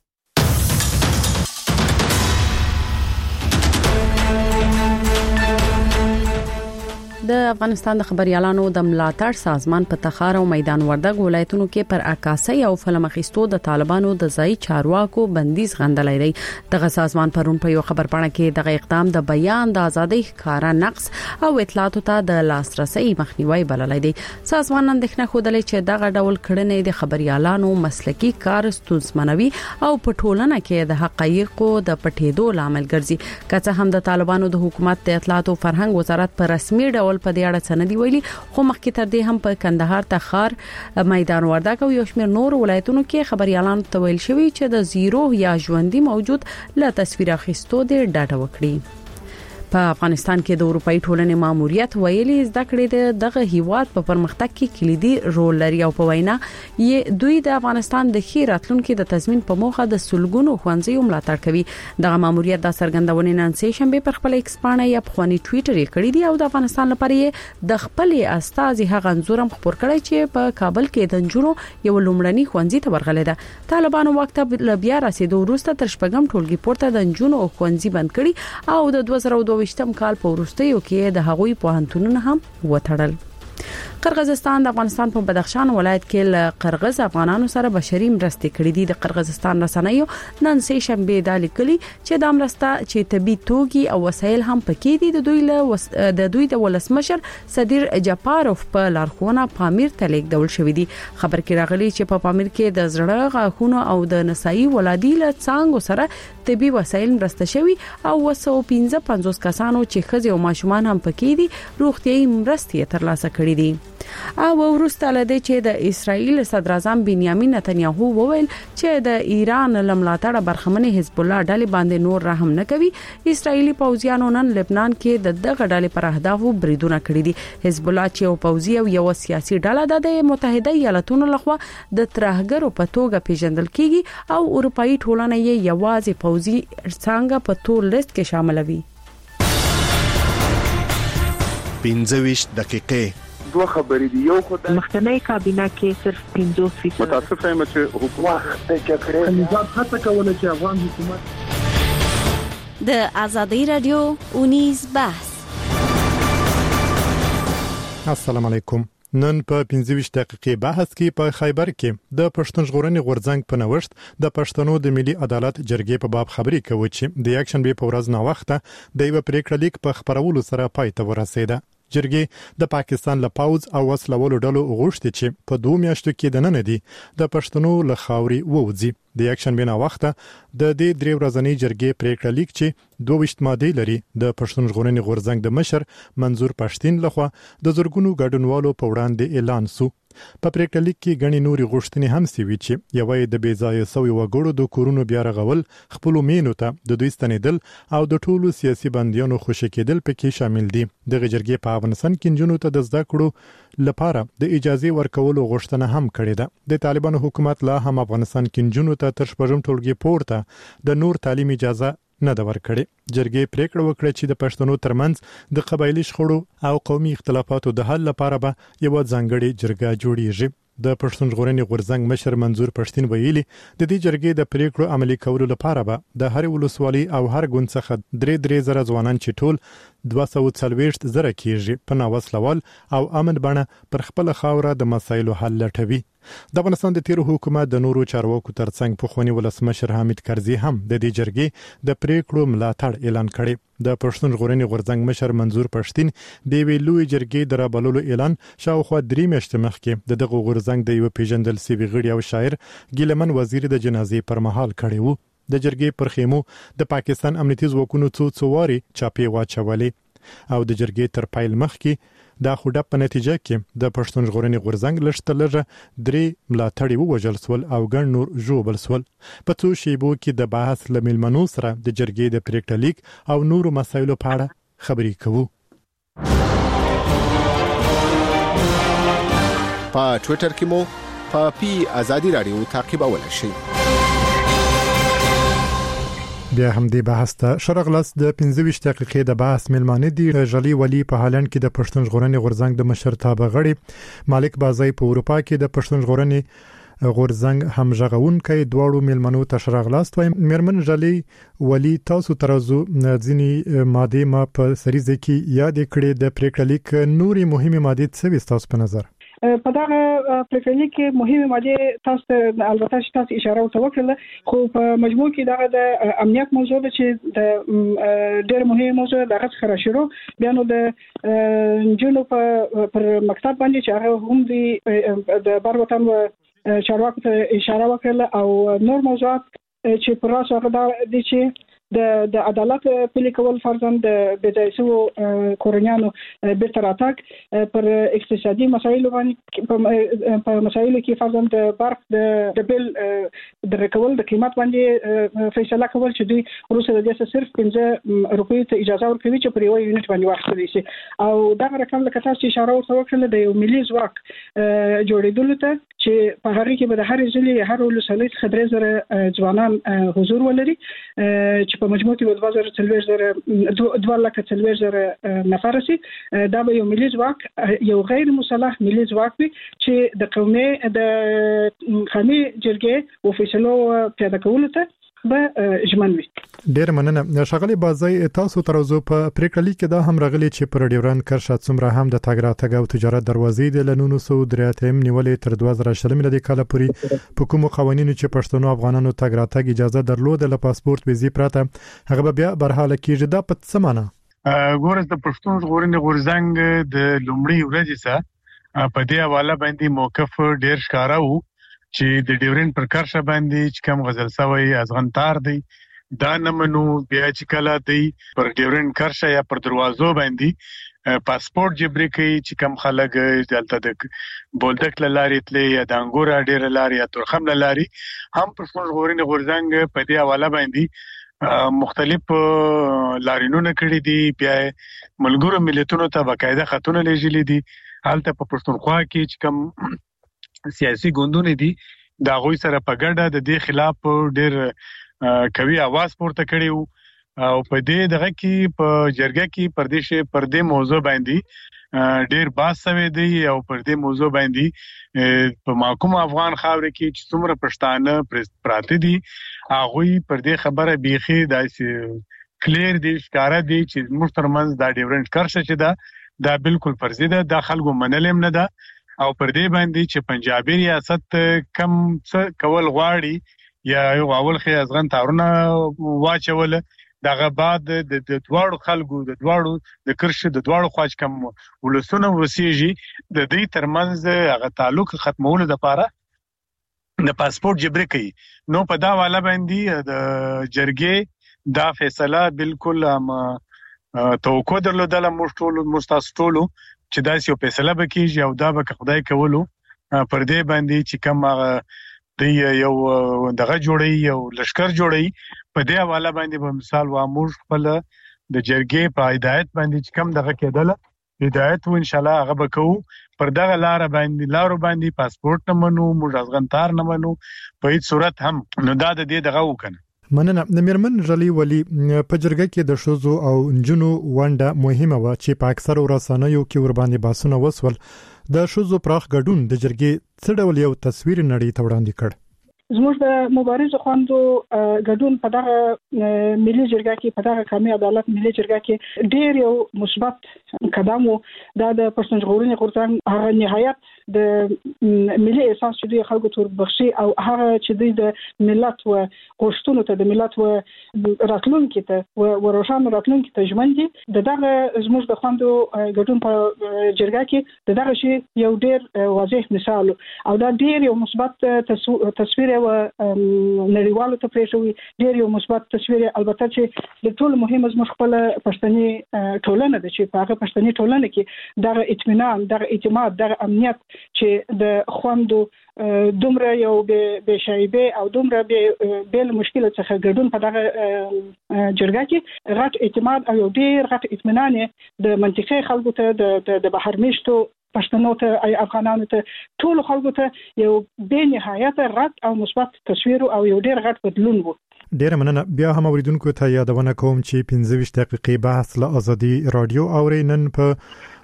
Speaker 1: د افغانستان د خبريالانو د ملاتړ سازمان په تخار او میدان وردګ ولایتونو کې پر عکاسي او فلم اخیستو د طالبانو د ځای چارواکو بندیز غندلای دی دغه سازمان پرون په یو خبرپاڼه کې دغه اقدام د بیان د ازادۍ ښکارا نقص او اطلاعاتو ته د لاسرسي مخنیوي بللای دی سازمان اندېښنه خوده چې دغه ډول کړنې د خبريالانو مسلکی کار ستونزمنوي او په ټولنه کې د حقایقو د پټېدو لامل ګرځي که هم د طالبانو د حکومت د اطلاعاتو فرهنګ وزارت په رسمي ډول په دې اړه سندې ویلي خو مخکې تر دې هم په کندهار تخار میدان وردګ او یو شمېر نور ولایتونو کې خبريالانو ته ویل شوی چې د زیرو یا ژوندۍ موجود له تصویر اخیستو د ډاټا وکړي په افغانستان کې د اروپאי ټولنې ماموریت ویلي زده کړې دغه هیواد په پرمختګ کې کلیدي رول لري او په وینا یې دوی د افغانستان د خیر راتلونکو د تضمین په موخه د سلګونو خوانځي ملاتړ کوي دغه ماموریت د سرګندونې نن سه شنبه پر خپل ایکس باندې یا خونی ټوئیټر یې کړی دی او د افغانستان لپاره د خپل استازي هغه انزورم خبر کړی چې په کابل کې د جنونو یو لومړني خوانځي ته ورغلې ده طالبانو وخت بیا رسیدو وروسته تر شپږم ټولګي پورته د جنونو خوانځي بند کړي او د 2022 کال په وروستیو کې د هغوی پوهنتونونه هم وټړل قرغیزستان د افغانستان په بدخشان ولایت کې له قرغیز افغانانو سره بشري مرستې کړې دي د قرغیزستان رسنیو نن سه شنبه د لیکلي چې د مرسته چې طبي توګي او وسایل هم پکې دي د دوی د ولسمشر صدر جپاروف په لارښوونه پامیر ته لیږدول شوې دي خبر کې راغلي چې په پامیر کې د زړه غاښونو او د نسایي ولادي له څنګه سره طبي وسایل مرسته شوي او 155 کسانو چې خځې او ماشومان هم پکې دي روغتيایي مرستې ترلاسه کړې دي او ورسته لدې چې د اسرائیل صدر اعظم بنیامین نتنیاهو وویل چې د ایران لملاتړه برخمنې حزب الله ډلې باندې نور رحم نه کوي اسرائیلي پوځیانو نن لبنان کې د دغه ډلې پر اهدافو بریدونه کړی دي حزب الله چې یو پوځي او یو سیاسي ډله د متحده ایالاتونو لخوا د ترهګرو په توګه پیژندل کیږي او اروپאי ټولنه یې یوازې پوځي څنګه په تور لیست کې شاملوي
Speaker 10: 15 دقیقې
Speaker 11: دوه خبرې دي یو خو د
Speaker 12: مخکنی کابینه کې صرف 50%
Speaker 11: متاسف یم چې حکومت د چکرې
Speaker 12: نظام هڅه کوله چې افغان حکومت
Speaker 13: د ازادي رادیو اونیز بحث
Speaker 19: السلام علیکم نن په 15 دقیقې بحث کې په خیبر کې د پښتون ژغورنې غورځنګ په نوښت د پښتنو د ملي عدالت جرګې په باب خبرې کوي چې د یک شنبه په ورځ نو وخته د یو پریکړه لیک په خبرولو سره پای ته ورسېده جرګې د پاکستان له پاوز او وسلوالو ډلو غوښتي چې په 2 میاشتو کې د نن دی د پښتنو له خاوري ووځي د یک شنبه نه وخته د دې درې ورځنۍ جرګې پریکړه لیک چې 22 ماده لري د پښتون ژغورنې غورځنګ د مشر منظور پښتين لخوا د زورګونو ګډونوالو په وړاندې اعلان سو په پریکړه لیک کې غني نوري غوښتنې هم سوي چې یوې د بیځای سوي وګړو د کورونو بیا رغول خپل مینو ته د دوی ستنیدل او د ټولو سیاسي بندیانو خوشی کېدل پکې شامل دي د جرګې په افغانستان کې جنونو ته د زده کړو لپاره د اجازه ورکولو غوښتنه هم کړې ده د طالبانو حکومت لا هم افغانستان کې جنونو ته تر شپږم ټولګي پورته د نور تعلیم اجازه نه دا ورکړي جرګې پریکړه وکړه چې د پښتنو ترمنځ د قبایلی شخړو او قومي اختلافاتو د حل لپاره به یو ځانګړي جرګه جوړیږي د پښتون ژغورنې غورځنګ مشر منظور پښتين ویلي د دې جرګې د پریکړو عملي کولو لپاره به د هر ولسوالۍ او هر ګوند څخه 3 زره ځوانان چې ټول 240 زره کېږي په ناوسلوال او امن بڼه پر خپل خاوره د مسایلو حل لټوي د افغانستان د تیر حکومت د نورو چارواکو ترڅنګ پخوانی ولسمشر حامد کرزي هم د دې جرګې د پریکړو ملاتړ اعلان کړی د پښتون ژغورنې غورځنګ مشر منظور پښتين د ویلوی جرګې د رابلولو اعلان شاوخوا 3 میاشتې مخکې دغه غورځنګ د یو پیژندل سوي غړي او شاعر ګیلمن وزیر د جنازې پر مهال کړی وو د جرګې پر خیمو د پاکستان امنیتي ځواکونو څواري چاپی واچولې او د جرګې تر پایل مخکې دا خوډه په نتیجه کې د پښتون ژغورنې غورځنګ لږ 3 ملاتړي ووجل سول او ګڼ نور ژوبل سول په څو شیبو کې د بحث لملمنو سره د جرګې د پریکړه لیک او نورو مسایلو په اړه خبرې کوو.
Speaker 10: په ټوئیټر کې مو په پی آزادی رادیو تعقیبولای شئ.
Speaker 19: بیا هم د بحث ته شرغلس د 15 دقیقې د بحث ملمانه دی جلی ولی په هالند کې د پښتون ژغورنې غورځنګ د مشرتابه غړي مالک بازای په اروپا کې د پښتون ژغورنې غورځنګ همغږونکي دواړو ملمنو ته شرغلس وای مرمن جلی ولی تاسو ترازو ځینی ماده ما په سریزه کې یاد کړې د پریکړه لیک نوري مهمه ماده څه تاسو په نظر
Speaker 2: په دغه پریکړه کې مهمه ماده تاسو البته تاسو اشاره وکړه خو په مجموع کې دغه د امنیت موضوع ده چې د ډېر مهمه موضوع دغه څخه شروع بیا نو د جنو پر مکتب باندې چې هغه هم د بار وطن و چارواکو ته اشاره وکړه او نور موضوعات چې پر راسو هغه د چې د عدالت پلي کول فرضاً د بدایسو کورنیانو بیرته راتګ پر اقتصادي مسایلو باندې په مسایلو کې فرضاً د برق د بیل د رکول د قیمت باندې فیصله کول چې دوی روسه د دې صرف 15 روپۍ ته اجازه ورکوي چې پر یو یونټ باندې واخلي شي او دا رقم لکه تاسو اشاره وکړه د یو ملي ځواک جوړېدل ته چې په هغه کې به د هر ځلې هر ولسمشر خبرې زره ځوانان حضور ولري چې په مجموع کې 2,40,000 نفر سي دا به یو ملي ځواک یو غیر مسلح ملي ځواک وي چې د قومي د قومي جرګې او فیصلو پیاده کولو ته به ژمن وي.
Speaker 19: ډیر مننه شغلې بازای تاسو ترازو په پریکړه لیک کې دا هم راغلي چې پر ډیوران کرښه څومره هم د تاګ راتګ او تجارت دروازې د لنونو سو درېاتم نیولې تر 2020 میلادي کال پورې په کومو قوانینو چې پښتنو افغانانو تاګ راتګ اجازه درلوده له پاسپورت ویزې پراته هغه بیا برحاله کیږي دا په څه معنی
Speaker 8: ګورز د پښتون ژغورنې غورځنګ د لومړي ورځې سره په دې حواله باندې موقف ډیر ښکارا وو چې د ډیورین پر کرښه باندې چې کوم غزل سوی ازغنتار دی دا نمنو بیا چې کله دی پر ډیورین کرښه یا پر دروازو باندې پاسپورت جبري کوي چې کوم خلک دلته د بولدک لاري تلې یا د انګور ډیر لاري یا ترخم لاري هم پښتون ژغورنې غورځنګ په دې حواله باندې مختلف لارینونه کړی دي بیا ملګرو ملتونو ته باقاعده خطونه لېږلي دي حالت په پښتونخوا کې چې کوم سیاسي ګوندونه دي دا غوي سره په ګډه د دې خلاف ډېر کوي आवाज پورته کړي او په دې دغه کې په جرګه کې پر دې موضوع باندې ډېر باس سوي دي او پر دې موضوع باندې په محکوم افغان خاور کې چې څومره پښتانه پراته دي هغه پر دې خبره بيخي داسې کلیر دي ښکارا دي چې موږ ترمنځ دا ډیورنت کرښه چې دا بالکل فرضي ده د خلکو منلم نه ده او پر دې باندې چې پنجابي ریاست کم څه کول غواړي یا یو اول خي ازغن تارونه واچول دغه بعد د دواړو خلکو د دواړو د کرښې د دواړو خواج کم ولسونه وسیږي د دې ترمنځ هغه تعلق ختمولو لپاره د پاسپورت جبري کوي نو په دا والا باندې د جرګې دا فیصله بالکل توقع درلودله مستاسټولو چې دا یو فیصله وکړي او دا به خدای کولو پر دې باندې چې کوم د یو دغه جوړي او لشکر جوړي په دې حواله باندې په مثال وامور خپل د جرګې په هدایت باندې چې کوم دغه کېدله هدایت و ان شاء الله هغه وکړو پر دغه لار باندې پاسپورت نه منو موږ ازغنتار نه منو په هیڅ صورت هم نو دا د دې دغه وکنه
Speaker 19: مننه د میرمن جلی ولی په جرګه کې د شوزو او جنو ونده مهمه و چې په اکثر ورسانه‌یو کې ور باندې باسونه وسول د شوزو پراخ ګډون د جرګې څه ډول یو تصویر نړۍ ته وړاندې کړ
Speaker 2: زموږ د مبارزو خوندو ګډون په دغه ملي جرګه کې په دغه قومي عدالت ملي جرګه کې ډېر یو مثبت قدم و دا د پښتون ژغورنې غورځنګ هغه نهایت د ملي احساس چې د خلکو تور بخشي او هغه چې د ملت او غوښتنو ته د ملت او راتلونکو ته وروشان راتلونکو ته ژمن دي دغه زموږ د خوندو ګډون په جرګه کې دغه شی یو ډیر واضح مثال او دا ډیر یو مثبت تصویر او نړیوالو ته پېښوي ډیر یو مثبت تصویر البته چې د ټول مهمه زموږ خپل پښتني ټولنه د چې په هغه پښتني ټولنه کې دغه اطمینان دغه اعتماد دغه امنیت چې د خوندو دومره یو به شایبه او دومره به مشکل څخه ګډون په دغه جرګه کې غټ اعتماد او ډیر غټ اطمینان د منطقي خلکو ته د بهر میشتو پښتنو ته افغانانو ته ټول خلکو ته یو به نهایت غټ او مثبت تصویر او یو ډیر غټ بدلون وو.
Speaker 19: ډیر مننه. بیا هم اوریدونکو ته یادونه کوم چې 15 دقیقې بحث له ازادي رادیو اوري. نن په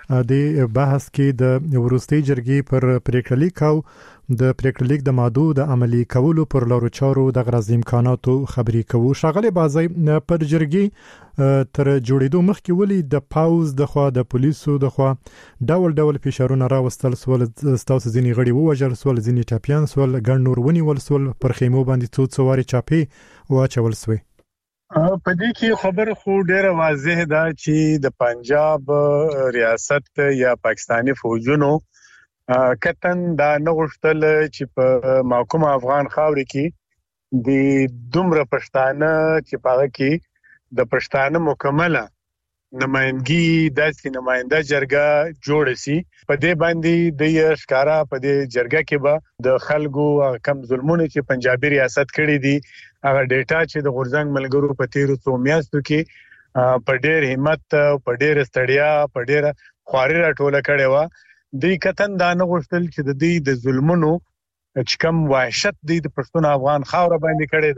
Speaker 19: د بحث کې د ورستي جرګې پر پریکړه لیک او د پریکړه لیک د ماده د عملی کولو پر لارو چارو د غرض امکاناتو خبري کوو. شاغله بازي پر جرګې تر جوړېدو مخکې ولې د پاوز د خوا د پولیسو د خوا ډول فشارونه راوستل سول ستاسو ځینی غړي ووجل سول ځینی ټاپیان سول ګڼ نور ونیول سول پر خیمو باندې څواري چاپی واچول سوی.
Speaker 8: په دې کې خبر خو ډیره واضح ده چې د پنجاب ریاست یا پاکستانی فوجونو کتن دا نغښتل چې په محکوم افغان خاورې کې د دومره پښتانه چې پاغه کې د پښتانه مکمله نمائندګي داسې نماینده جرګه جوړ شي. په دې باندې د ښکارا په دې جرګه کې به د خلکو کم ظلمونه چې پنجابي ریاست کړی دي هغه ډیټا چې د غورځنګ ملګرو په تیرو 100 میاشتو کې په ډېر همت په ډېر ستړیا په ډېر خواري راټوله کړې و. د کتن دا نه غوښتل چې د دې د ظلمونو چې کم وحشت د پښتون افغان خاور باندې کړی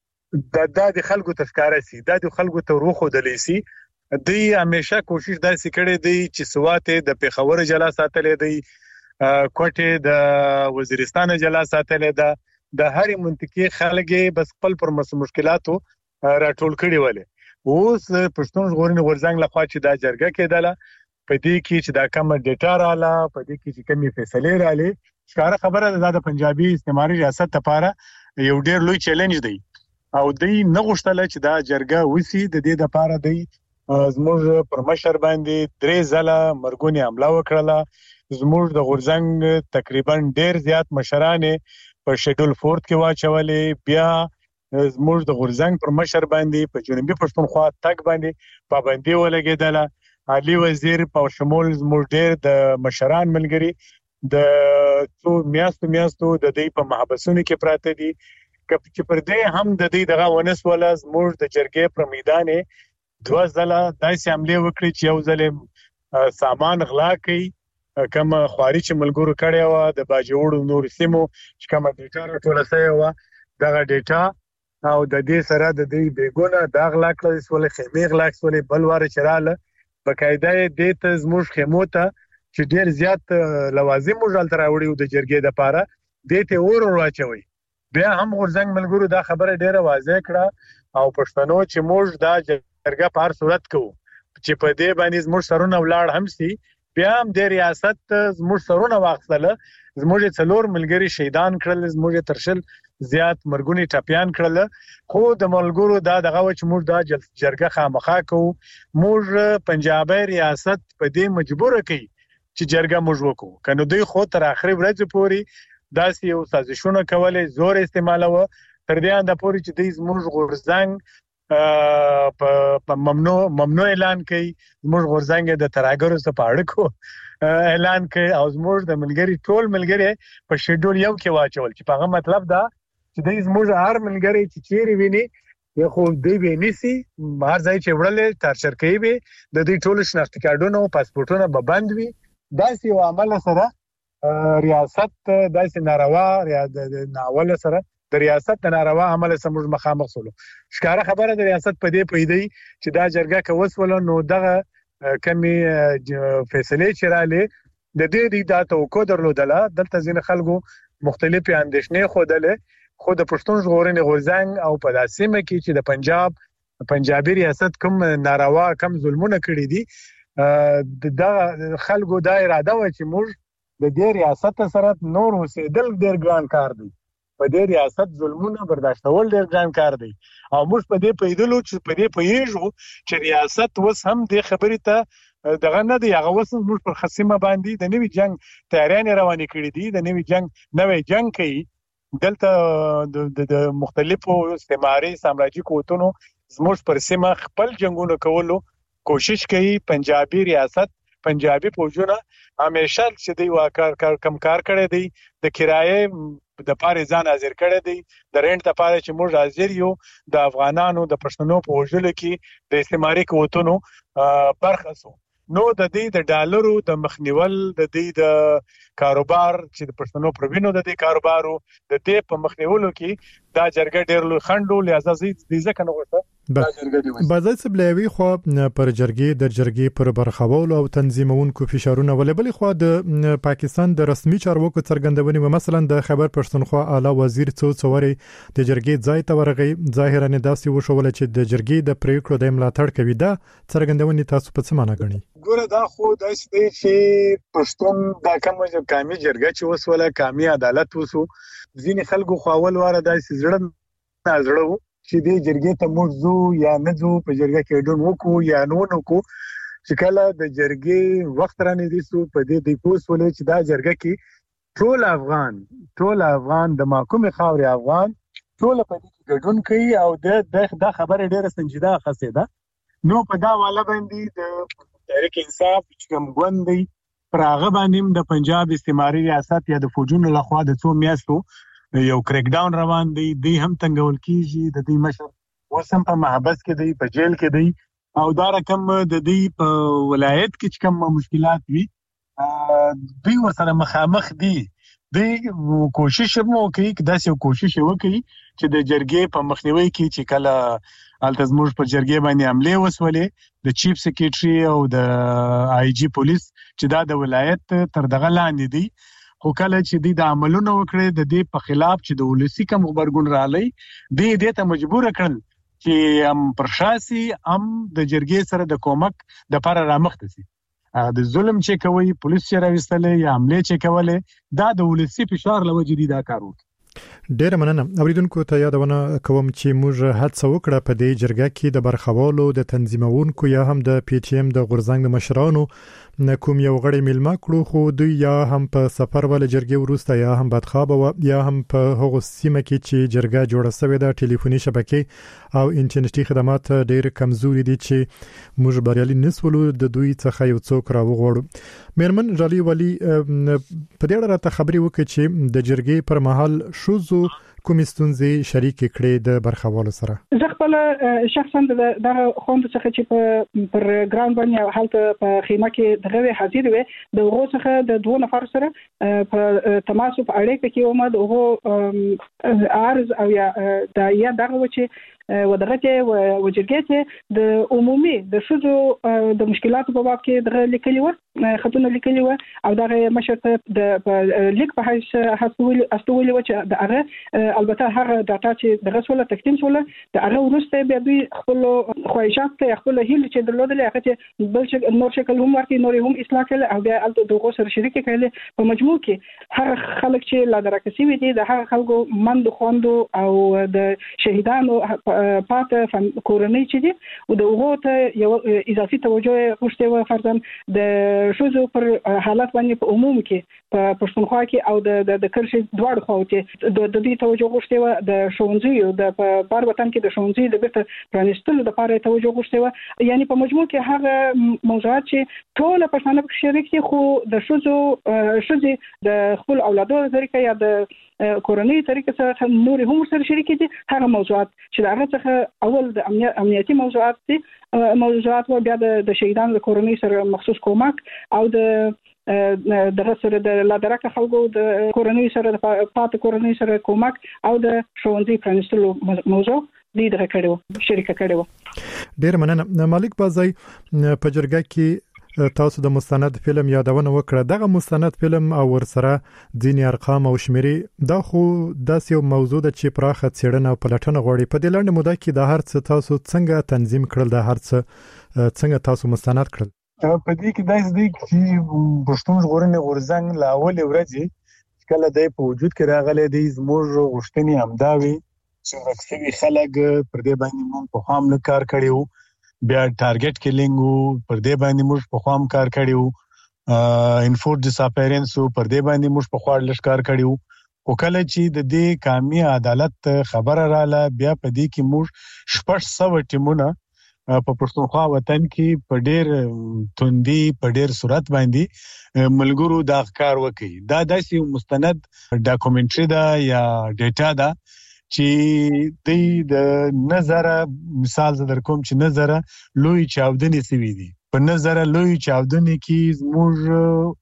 Speaker 8: دی د خلکو تفکر سي د خلکو ته روخو دلی سي. د همیشه کوشش داسې کړی دی چې سواته د پیښور جلا ساتلې دی کوټه د وزیرستان جلا ساتلې ده د هرې منطقي خلګي بس خپل پر مشکلاتو راټول کړي ولې. اوس پښتون ژغورنې غورځنګ لخوا چې دا جرګه کېدله په دې کې چې دا کوم ډیټا رااله په دې کې چې کومې فیصله رااله ښکاره خبره ده د پنجابي استعماري ریاست لپاره یو ډیر لوی چیلنج دی او دوی نه غوښتل چې دا جرګه وسی د دې لپاره دی زموږ پر مشر باندې 3 ځله مرګونی حمله وکړه. زموږ د غورځنګ تقریبا ډیر زیات مشران په شیډول 4 کې واچولې. بیا زموږ د غورځنګ پر مشر باندې په جنوبي پښتونخوا تک باندې پابندي ولګیدله. علي وزیر په شمول زموږ ډیر د مشران ملګری د څو میاشتو د دې په محبسونو کې پراته دي چې پر دې هم د دې دغه ونس ولا زموږ د جرګې پر میدان 2 ځله داسې حمله وکړي چې یو ځل سامان غلا کړي کوم خواري چې ملګرو کړي و د باجوړو نور سیمو چې کوم ډیټا راټول شوی و دغه ډیټا او د دې سره د دې بیګونه د غلا کړل سول خیمه غلا کړل بلوار چراله بقاعده دې ته زموږ خیمو ته چې ډیر زیات لوازم مجال تراوړي د جرګې د پاره دې ته اور واچوي. بیا هم غورځنګ ملګرو دا خبره ډیره واضح کړه او پښتنو چې موږ دا جرګه په هر صورت کوو چې په دې باندې زموږ سرونه ولاړ هم سي. بیا هم د ریاست زموږ سرونه واخصله زموږ څلور ملګری شهیدان کړل زموږ ترشل زیات مرګونی ټاپیان کړل. خو د ملګرو دا دغه چې موږ دا جرګه خامخا کوو موږ پنجابي ریاست په دې مجبور کړي چې جرګه موږ وکړو کنه دوی خو تر اخري ورځ پورې داسې یو سازشونه کولې زور استعمالوه تر دې انده پورې چې د زموږ غورځنګ په ممنوع اعلان کړي زموږ غورځنګ د تراګرو څخه اړکو اعلان کړي او زموږ د ملګری ټول ملګری په شیډول یو کې واچول چې په هغه مطلب دا چې د زموږ هر ملګری چې چیرې ویني یو خو دی به نسی بهر ځای چې وړل ترشر کوي به د دې ټول شناخت کارتونو پاسپورتونو به بند وي. داسې یو عمل سره ریاست داسې ناروا د ناول سره د ریاست د ناروا عمل سره موږ مخامخ سولو. ښکاره خبره د ریاست په دې پیدي چې دا جرګه کوسول نو دغه کمی فیصله چراله د دې د توقع درلودله دلته ځین خلکو مختلفي اندیشنې خوده خو د پښتون ژغورنې غورځنګ او په داسمه کې چې د پنجابي ریاست کوم ناروا کم ظلمونه کړی دي د خلکو دا اراده و چې موږ د دې ریاست سره نور اوسېدل ډېر ګران کار دی. په دې ریاست ظلمونه برداشتول ډېر ګران کار دی او موږ په دې پیدلو چې په دې پیژو چې ریاست وس هم د خبرې ته دغه نه دی. هغه وس موږ پر خصيمه باندې د نوې جنگ تیاریاں روانې کړې دي. د نوې جنگ کوي دلته د مختلفو استعماري سامراجي قوتونو زموږ پر سیمه خپل جنگونه کولو کوشش کوي. پنجابي فوجونه همیشه چې دی واکار کم کار کړی دی. د کرایې د پاره ځان حاضر کړی دی. د رینټ د پاره چې موږ حاضر یو د افغانانو د پښتنو په وژلو کې د استعماري قوتونو برخه سو. نو د دې د ډالرو د مخنیول د دې د کاروبار چې د پښتنو پروینو د دې کاروبارو د دې په مخنیولو کې دا جرګه ډېر لوی خندو لہذا دې ځکه نه غوښته دا جرګه دی.
Speaker 19: بعضې سبلوي خو پر جرګې پر برخوالو او تنظیمونکو فشارونه ولبلې خو د پاکستان د رسمي چارواکو څرګندونې مثلا د خبر پښتونخوا اعلی وزیر څوري د جرګې ځای ته ورغی ظاهرا داسې وشول چې د جرګې د پریکړو د ملاتړ کوي. دا څرګندونې تاسو په څه معنی غنئ؟
Speaker 8: ګوره دا خو داسې دی چې پښتون دا کوم کامي جرګه چې وسوله کامي عدالت وسو. ځینې خلکو خو اول واره داسې زړه چې دې جرګې ته موږ یا نه ځو په جرګه کې ډون وکړو یا نه وکړو. چې کله د جرګې وخت رانه دي سو په دې د پوس ولې چې دا جرګه کې ټول افغان د محکوم خاوري افغان ټول په دې کې ګډون کوي او دا خبره ډیره سنجیده خاصه ده. نو په دا والا باندې د تحریک انصاف چې کوم غوندي پراغه باندې د پنجاب استعماري ریاست یا د فوجونو لخوا د 2 میاشتو یو کریک ډاون روان دی. دی هم تنګول کیږي. د دې مشر وسم په محبس کې دی په جیل کې دی او دا رقم د دې په ولایت کې چې کوم مشکلات وي دوی ورسره مخامخ دي. دوی کوشش مو کوي دا یو کوشش وکړي چې د جرګې په مخنیوي کې چې کله التزموج په جرګې باندې حمله وسولې د چیف سیکریټري او د آی جی پولیس چې دا د ولایت تر دغه لاندې دي. خو کله چې د عملونو وکړي د دې په خلاف چې د ولسی کوم خبرګون رالي دې ته مجبور کړل چې هم پرشاسي هم د جرګې سره د کومک د لپاره رامخته شي. د ظلم چې کوي پولیس چې راوستلې یا حمله چې کوله دا د ولسی فشار لوجې دي دا کار وکړي.
Speaker 19: ډیر مننه. اوریدونکو ته یادونه کوم چې موږ هڅه وکړه په دې جرګه کې د برخوالو د تنظیمونکو یا هم د پی ټی ایم د غورځنګ د مشرانو کوم یو غړي ملما کړو خو دوی یا هم په سفر ول جرګې ورسته یا هم بدخواب او یا هم په هغه سیمه کې چې جرګه جوړه شوې ده ټلیفوني شبکې او انټرنیټي خدمات ډیر کمزوري دي چې موږ بریالي نسولو د دوی څخه یو څوک راوغوړو. میرمن جالي ولی په دې اړه ته خبري وکړي چې د جرګې پر مهال شوزو کوم ستونزې شریک کړي د برخوالو سره؟
Speaker 2: زه خپل شخصا د خوند څخه چې پر ګراوند باندې حالت په خیمه کې دغه حاضر وي د هغه څخه د 2 نفر سره په تماس په اړیکه کې اومد هغه عرض او یا دغه چې ودغه وجرګته د عمومي د شذو د مشکلاتو په باب کې دغه لیکلي و خطونه لیکلي و او دغه مشرته د لیک په حیث استولي و چې دغه البته هغه ډاټا چې دغه سوله تقدیم سوله د هغه ورسته بیا دوی خپل خواهشات ته خپل هیله چې درلودل هغه چې بل شکل نور شکل هم ورته نور هم اصلاح کړي او بیا الته دغه سره شریک کړي. په مجموع کې هغه خلک چې لا درکسي وي دي د هغه خلکو مند خوندو او د شهیدانو پات کورنۍ چې دي او د هغه ته یو اضافي توجه غوښته و فرضاً د شوزو پر حالت باندې په عموم کې په پښتونخوا کې او د کرشي دواړو خواته د دې توجه غوښته و د شونځي د بار وطن کې د شونځي د بیرته پرانستلو د لپاره توجه غوښته و. یعنی په مجموع کې هغه موضوعات چې ټول پښتانه په شریک دي خو د شوزي د خپل اولادو طریقې یا د کورنۍ طریقې سره نور هم سره شریک دي. هغه موضوعات چې هغه څخه اول د امنیتي موضوعات دي و بیا د شهیدانو د کورنۍ سره مخصوص کومک او دغه سره د لادرکه خلکو د کورنۍ سره د پات کورنۍ سره کومک او د شونځي پرانستلو موضوع دې دغه کړو شریک کړو.
Speaker 19: ډیر مننه. مالک بازای په جرګه کې تاسو د مستند فلم یادونه وکړه. دغه مستند فلم او ورسره ځینې ارقام او شمیرې دا خو داسې یو موضوع ده چې پراخه څېړنه او پلټنه غواړي. په دې لنډه موده کې د هر څه تاسو څنګه تنظیم کړل؟ د هر څه څنګه تاسو مستند کړل؟
Speaker 8: په دې کې داسې دی چې پښتون ژغورنې غورځنګ له اولې ورځې کله د په وجود کې راغلی دی زموږ غوښتنې همدا وي چې ورک شوي خلک پر دې باندې موږ په خوا هم نه کار کړی وو، بیا ټارګټ کیلینګ وو، پر دې باندې موږ په خوا هم کار کړی وو، انفورس ډیساپیرنس وو، پر دې باندې موږ په خوا لږ کار کړی وو. او کله چې د دې قومي عدالت خبره رااله بیا په دې کې موږ 600 ټیمونه په پښتونخوا وطن کې په ډېر توندي په ډېر صورت باندې ملګرو دا کار وکړي. دا داسې مستند ډاکومنټري ده یا ډیټا ده چې د نظر مثال زه درکوم چې نظر لوی چاودنې سوي دي. په نظر لوی چاودنې کې زموږ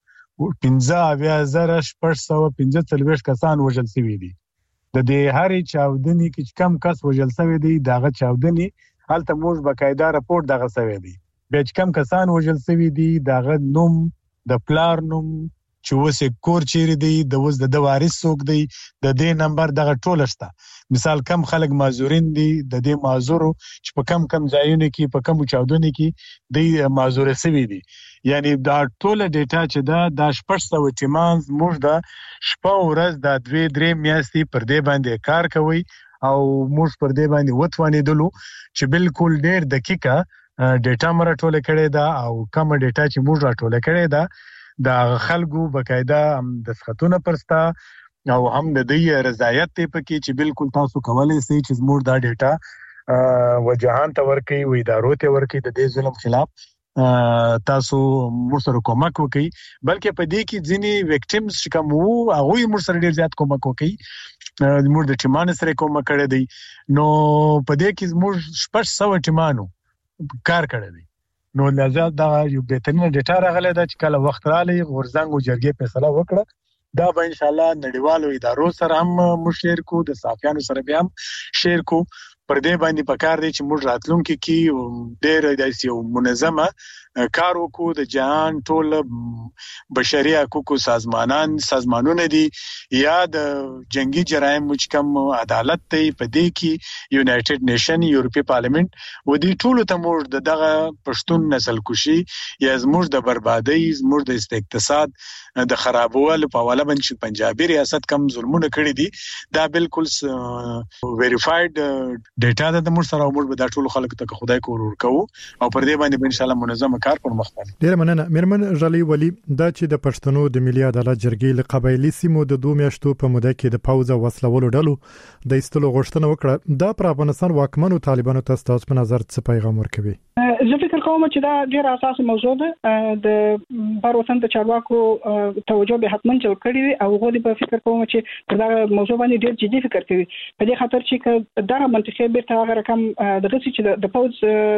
Speaker 8: 15,645 کسان وژل شوي دي. د دې هرې چاودنې کې کم کس وژل شوی دی دغه چاودنې هلته موږ بقاعده راپورټ دغه شوی دی. بیا چې کم کسان وژل شوي دي دغه نوم، د پلار نوم، چې اوس یې کور چیرې دی، د اوس د وارث څوک دی، د دې نمبر دغه ټوله شته. مثال کم خلک معذورین دي، د دې معذورو چې په کم ځایونو کې په کم چاودنې کې دی معذور شوي دي. یعنی دا ټوله ډیټا چې دا 600 ټیمان موږ د شپه ورځ د 2-3 میاشتې پر دې باندې کار کوي او موږ پر دې باندې وتوانېدلو چې بالکل ډېر دقیقه ډیټا مره ټوله کړې ده او کوم ډیټا چې موږ را ټوله کړې ده د خلکو بقاعده د سختونه پرستا او هم د دې رضایت ته پکې چې بالکل تاسو کولای شئ چې زموږ دا ډیټا وجهان ته ورکړي و ادارو ته ورکړي د دې ظلم خلاف تاسو موږ سره کومک وکړي. بلکې په دې کې ځینې ویکټیمز چې کوم وو هغه موږ سره ډیر زیات کومک وکړي، موږ د ټیمانو سره کومک کړی دی. نو په دې کې موږ 600 ټیمانو کار کړی دی. نو لازم دا یو بهترینه ډیټا راغلی ده چې کله وخت رالی غورځنګ او جرګې فیصله وکړه دا به ان شاء الله نړیوالو ادارو سره هم مشیر کو، د صحافیانو سره به هم شیر کو. پر دې باندې پکار دی چې موږ راتلونکي کې ډېر داسې منظمه کار وکړو. د جهان ټول بشري حقوقو سازمانونه دي یا د جنگي جرایم چې کوم عدالت دی په دې کې یونایټډ نیشن، یورپی پارلیمنت و دې ټول ته موږ دغه پښتون نسل کشي یا زموږ د بربادي، زموږ د اقتصاد د خرابولو په حواله باندې پنجابي ریاست کم ظلمونه کړی دي دا بالکل ویریفاید ډیټا ده د موږ سره موږ به دا ټول خلک ته خدای کور ورکو او پر دې باندې ان شاء الله منظم کار پر مخ باندې.
Speaker 19: ډیر مننه میرمن ژالۍ ولي. دا چې د پښتنو د ملي عدالت جرګې له قبایلی سیمو د 2 میاشتو په موده کې د پاوزه وسلولو ډلو د ایستلو غوښتنه وکړه، دا پر افغانستان واکمنو طالبانو ته ستاسو په نظر څه پیغام ورکوي؟
Speaker 2: زه فکر کوم چې دا ډیره اساسي موضوع ده. د بار وطن د چارواکو توجه به حتمن جوړ کړی وي او غوډي په فکر کوم چې دا موضوع باندې ډیر جدي فکر کوي په دې خاطر چې دا منطقي بیرته هغه رقم د غسی چې د پوز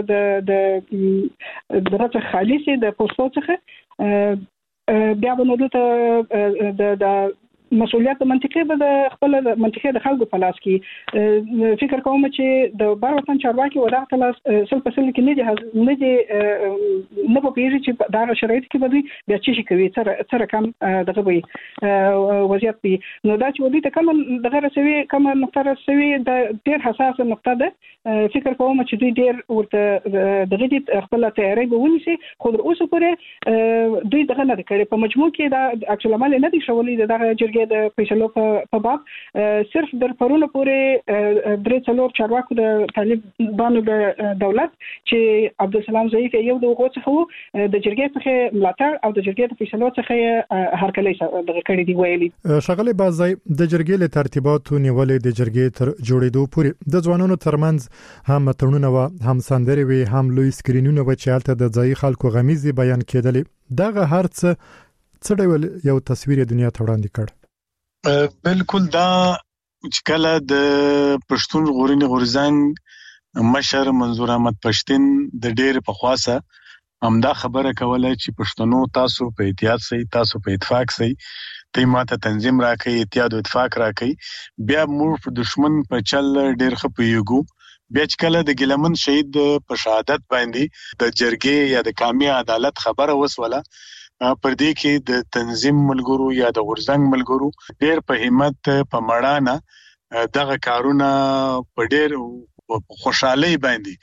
Speaker 2: د دغه خالصي د پوسټو څخه بیا به نو د مسؤلیت منطقي به د خپل منطقي د خلکو په لاس کې. فکر کوم چې د بار وطن چارواکي ودا تل سل په سل کې نه په پیږي چې دا شرایط کې بدوي بیا چې کوي تر کم دغه وي وضعیت دی. نو دا چې ودی ته کوم دغه رسوي کوم نقطه رسوي د ډیر حساسه نقطه ده. فکر کوم چې دوی ډیر ورته دغه خپل تیاری به ونیسي خو تر اوسه پورې دوی دغه نه کړي. په مجموع کې دا عکس العمل نه دي شولې دغه جرګې د فیصلو په باب صرف در پرونه پورې درې څلور چارواکو د طالبانو د دولت چې عبدالسلام ضعیف یو د وغوڅ خو د جرګې څخه ملاتړ او د جرګې د فیصلو څخه هرکلی دغه کړی دی ویلي.
Speaker 19: شغله بازای د جرګې له ترتیباتو نیولې د جرګې تر جوړېدو پورې د ځوانانو ترمنځ هم متنونه و هم سندري وي هم لوی سکرینونه و چې الته د ځای خلکو غمیزي بیان کېدل. دغه هرڅ ډول یو تصویر دنیا ته وړاندې کړ.
Speaker 8: بالکل دا چې کله د پښتون ژغورنې غورځنګ مشر منظور احمد پښتين د ډېر په خواسه همدا خبره کوله چې پښتنو تاسو په احتیاط سي، تاسو په اتفاق سي، ته ماته تنظیم راکړي، اتحاد او اتفاق راکړي. بیا موږ په دشمن په چل ډېر خپيګو. بیا چې کله د ګلمن شهید په شهادت باندې د جرګې یا د قومي عدالت خبره وسوله پر دې کې د تنظیم ملګرو یا د غورځنګ ملګرو ډېر په همت په مړانه دغه کارونه په ډېر خوشحالي باندې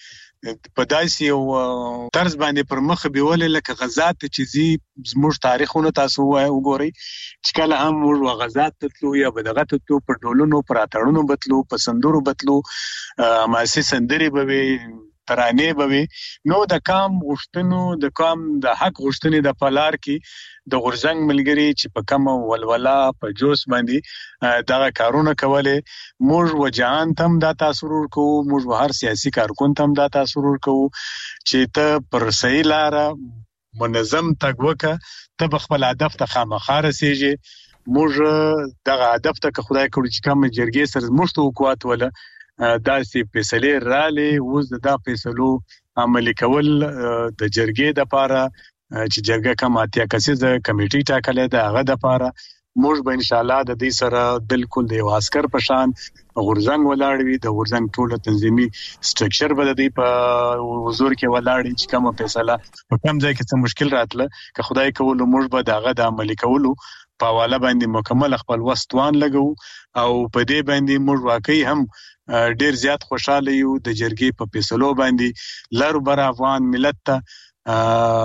Speaker 8: په داسې یو طرز باندې پر مخ بیول لکه غزات چې زی زموږ تاریخونه تاسو وګورئ چې کله هم موږ غزات تلو یا بدغه تلو پر ډولونو پر اتړونو بتلو په سندرو بتلو ماسي سندري به ترانه به نو د کام غشتنو د کام د حق غشتنې د پلار کې د غورزنګ ملګری چې په کم ولولا په جوس باندې دا کارونه کوله موږ وجهان تم دا تاثیر ورکو موږ هر سیاسي کارکون تم دا تاثیر ورکو چې ته پر صحیح لار منظم تګ وکړه ته خپل هدف ته خامخا رسیږي موږ دغه هدف ته خدای کړو چې کوم جرګې سره موږ ته وقوت ولا دا سي فیصله رالي وز دا فیصلو عملي کول د جرګې د پاره چې جرګه کوم اتیا کسیزه کمیټي ټاکله ده هغه د پاره موږ به ان شاء الله د دې سره بالکل د عسكر په شان غورزنګ ولاړ وي د غورزنګ ټوله تنظیمي سټرکچر به د دې په حضور کې ولاړ چې کومه فیصله په کوم ځای کې څه مشکل راتله که خدای کول موږ به دغه د عملي کولو په حواله باندې مکمل خپل وستوان لګو او په دې باندې موږ واقعي هم ډیر زیات خوشاله یو د جرګې په فیصلو باندې لر بر افغان ملت ته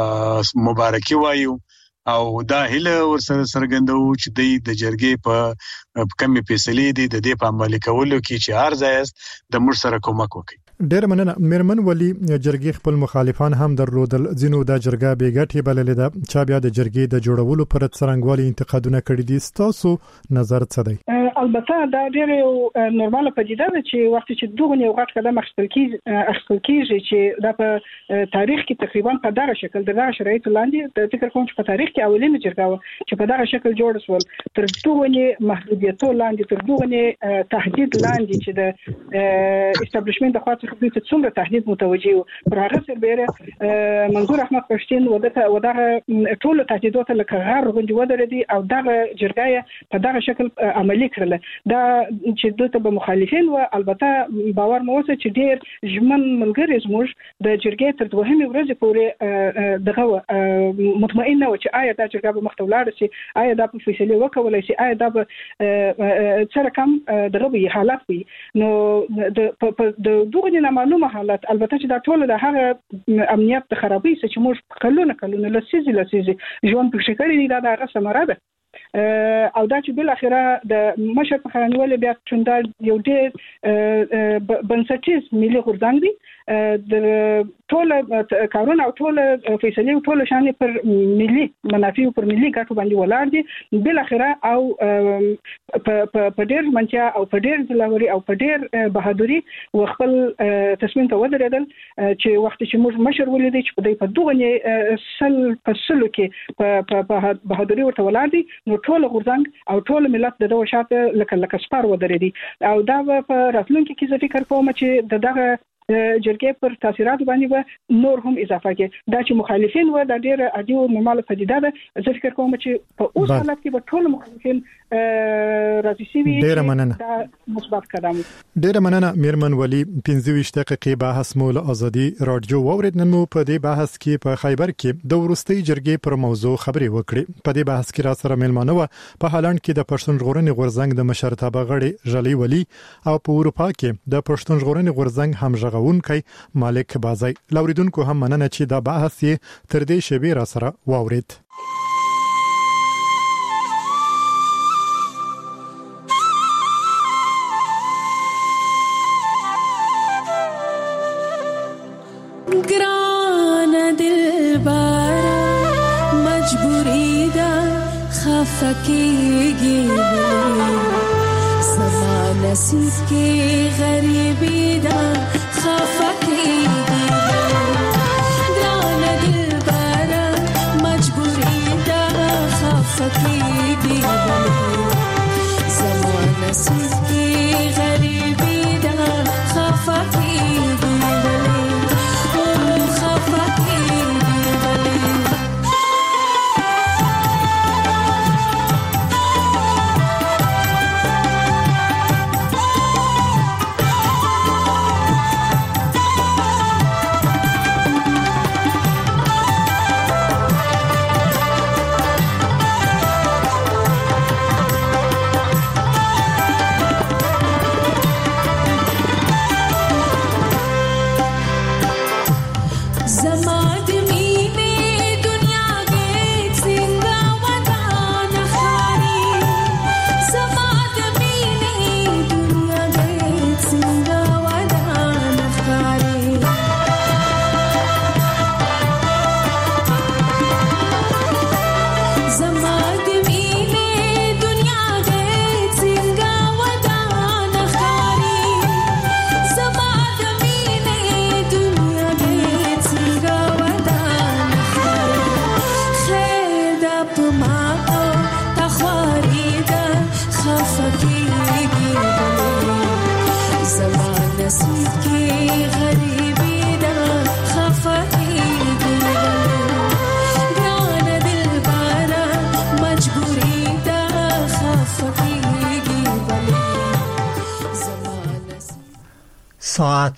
Speaker 8: مبارکي وایو او دا هله ورسره سرګندو چې د جرګې په کمی فیصلې دي د دې په عملي کولو کې چې هر ځای د موږ سره کومک وکړي
Speaker 19: ډیر مننه میرمن ولی جرګې خپل مخالفان هم درلودل ځینو د جرګه بیګټي بللې ده چا بیا د جرګې د جوړولو پر څرنګوالي انتقادونه کړي دي تاسو نظر څه دی
Speaker 2: البته دا ډیر نورماله پدیده ده چې وخت چې دوه یو غټ قدم اخیستل کیږي چې دا په تاریخ کې تقریبا په دغه شکل د شرایطو لاندې د فکر کوم چې په تاریخ کې اولینه جرګه چې په دغه شکل جوړ شول تر دوه محدودیتو لاندې تر دوه تهدید لاندې چې د استابلیشمنت د خاطر خپل څومره تهدید متوجه پر هغه سربېره منظور احمد پښتين ودغه ټول تهدیدات لکه غر غونډه ودرېدي او دغه جرګه په دغه شکل عملي کړل دا چې دوی ته مخالفین و البته باور مو وسه چې ډیر ژمن ملګری زموږ د جرګې تر دوهمې ورځې پورې دغه مطمئنه و چې آیا دا جرګه به مختولاړ شي آیا دا په فیصله وکولای شي آیا دا به سره کم دغه حالت وي نو د دوه نه معلومه حالت البته چې دا ټول د هغه امنیت د خرابۍ چې موږ کلونه لسیزي ژوند په شکل دي دا هغه سمره ده او دا چې بل اخره د مشر په خرانول بیا چوندار یو ډېر بنسټیز ملي غورځنګ دی د ټول کارونه او ټول فیصله او ټول شان پر ملي منافع پر ملي ګټو باندې ولاړ دي بل اخره او په ډېر منچا او په ډېر ځلاوري او په ډېر بهادری وخپل تصمیم ته ودرېدل چې وخت چې موږ مشر ولیدي چې په دې په دوه سل فصلو کې په بهادری ورته ولاړ دي نو ټول غورځنګ او ټول ملت دغه شاته لکه سپار ودرېدي او دا په راتلونکي کې زه فکر کوم چې دغه جرګې پر تاثیرات باندې به نور هم اضافه کې دا چې مخالفین و د ډېر عادي او نورمال پدیده ده زه فکر کوم چې په اوس حالت کې به ټول مخالفین راځي سي
Speaker 19: ډېر مننه
Speaker 2: دا مثبت قدم
Speaker 19: ډېر مننه میرمن ولی 25 دقیقې بحث مول ازادي رادیو وورید نن مو په دې بحث کې په خیبر کې د ورستۍ جرګې پر موضوع خبرې وکړې په دې بحث کې را سره ملمانه و په هالند کې د پښتون ژغورنې غورځنګ د مشرتابه غړي ژلی ولی او په اروپا کې د پښتون ژغورنې غورځنګ همغږونکي مالک بازي لوریدونکو هم مننه چې دا بحث یې تر دې شبي را سره واورید
Speaker 15: فکیږي سما نصیب کې غریبی دا خفکیږي ګران دل بارا مجبوری دا خفکیږي سما نصیب کې غریبی دا خفکیږي کې غریبي دا خفه کېږي ګرانه دلبره مجبوري دا خفه کېږي
Speaker 4: ساعت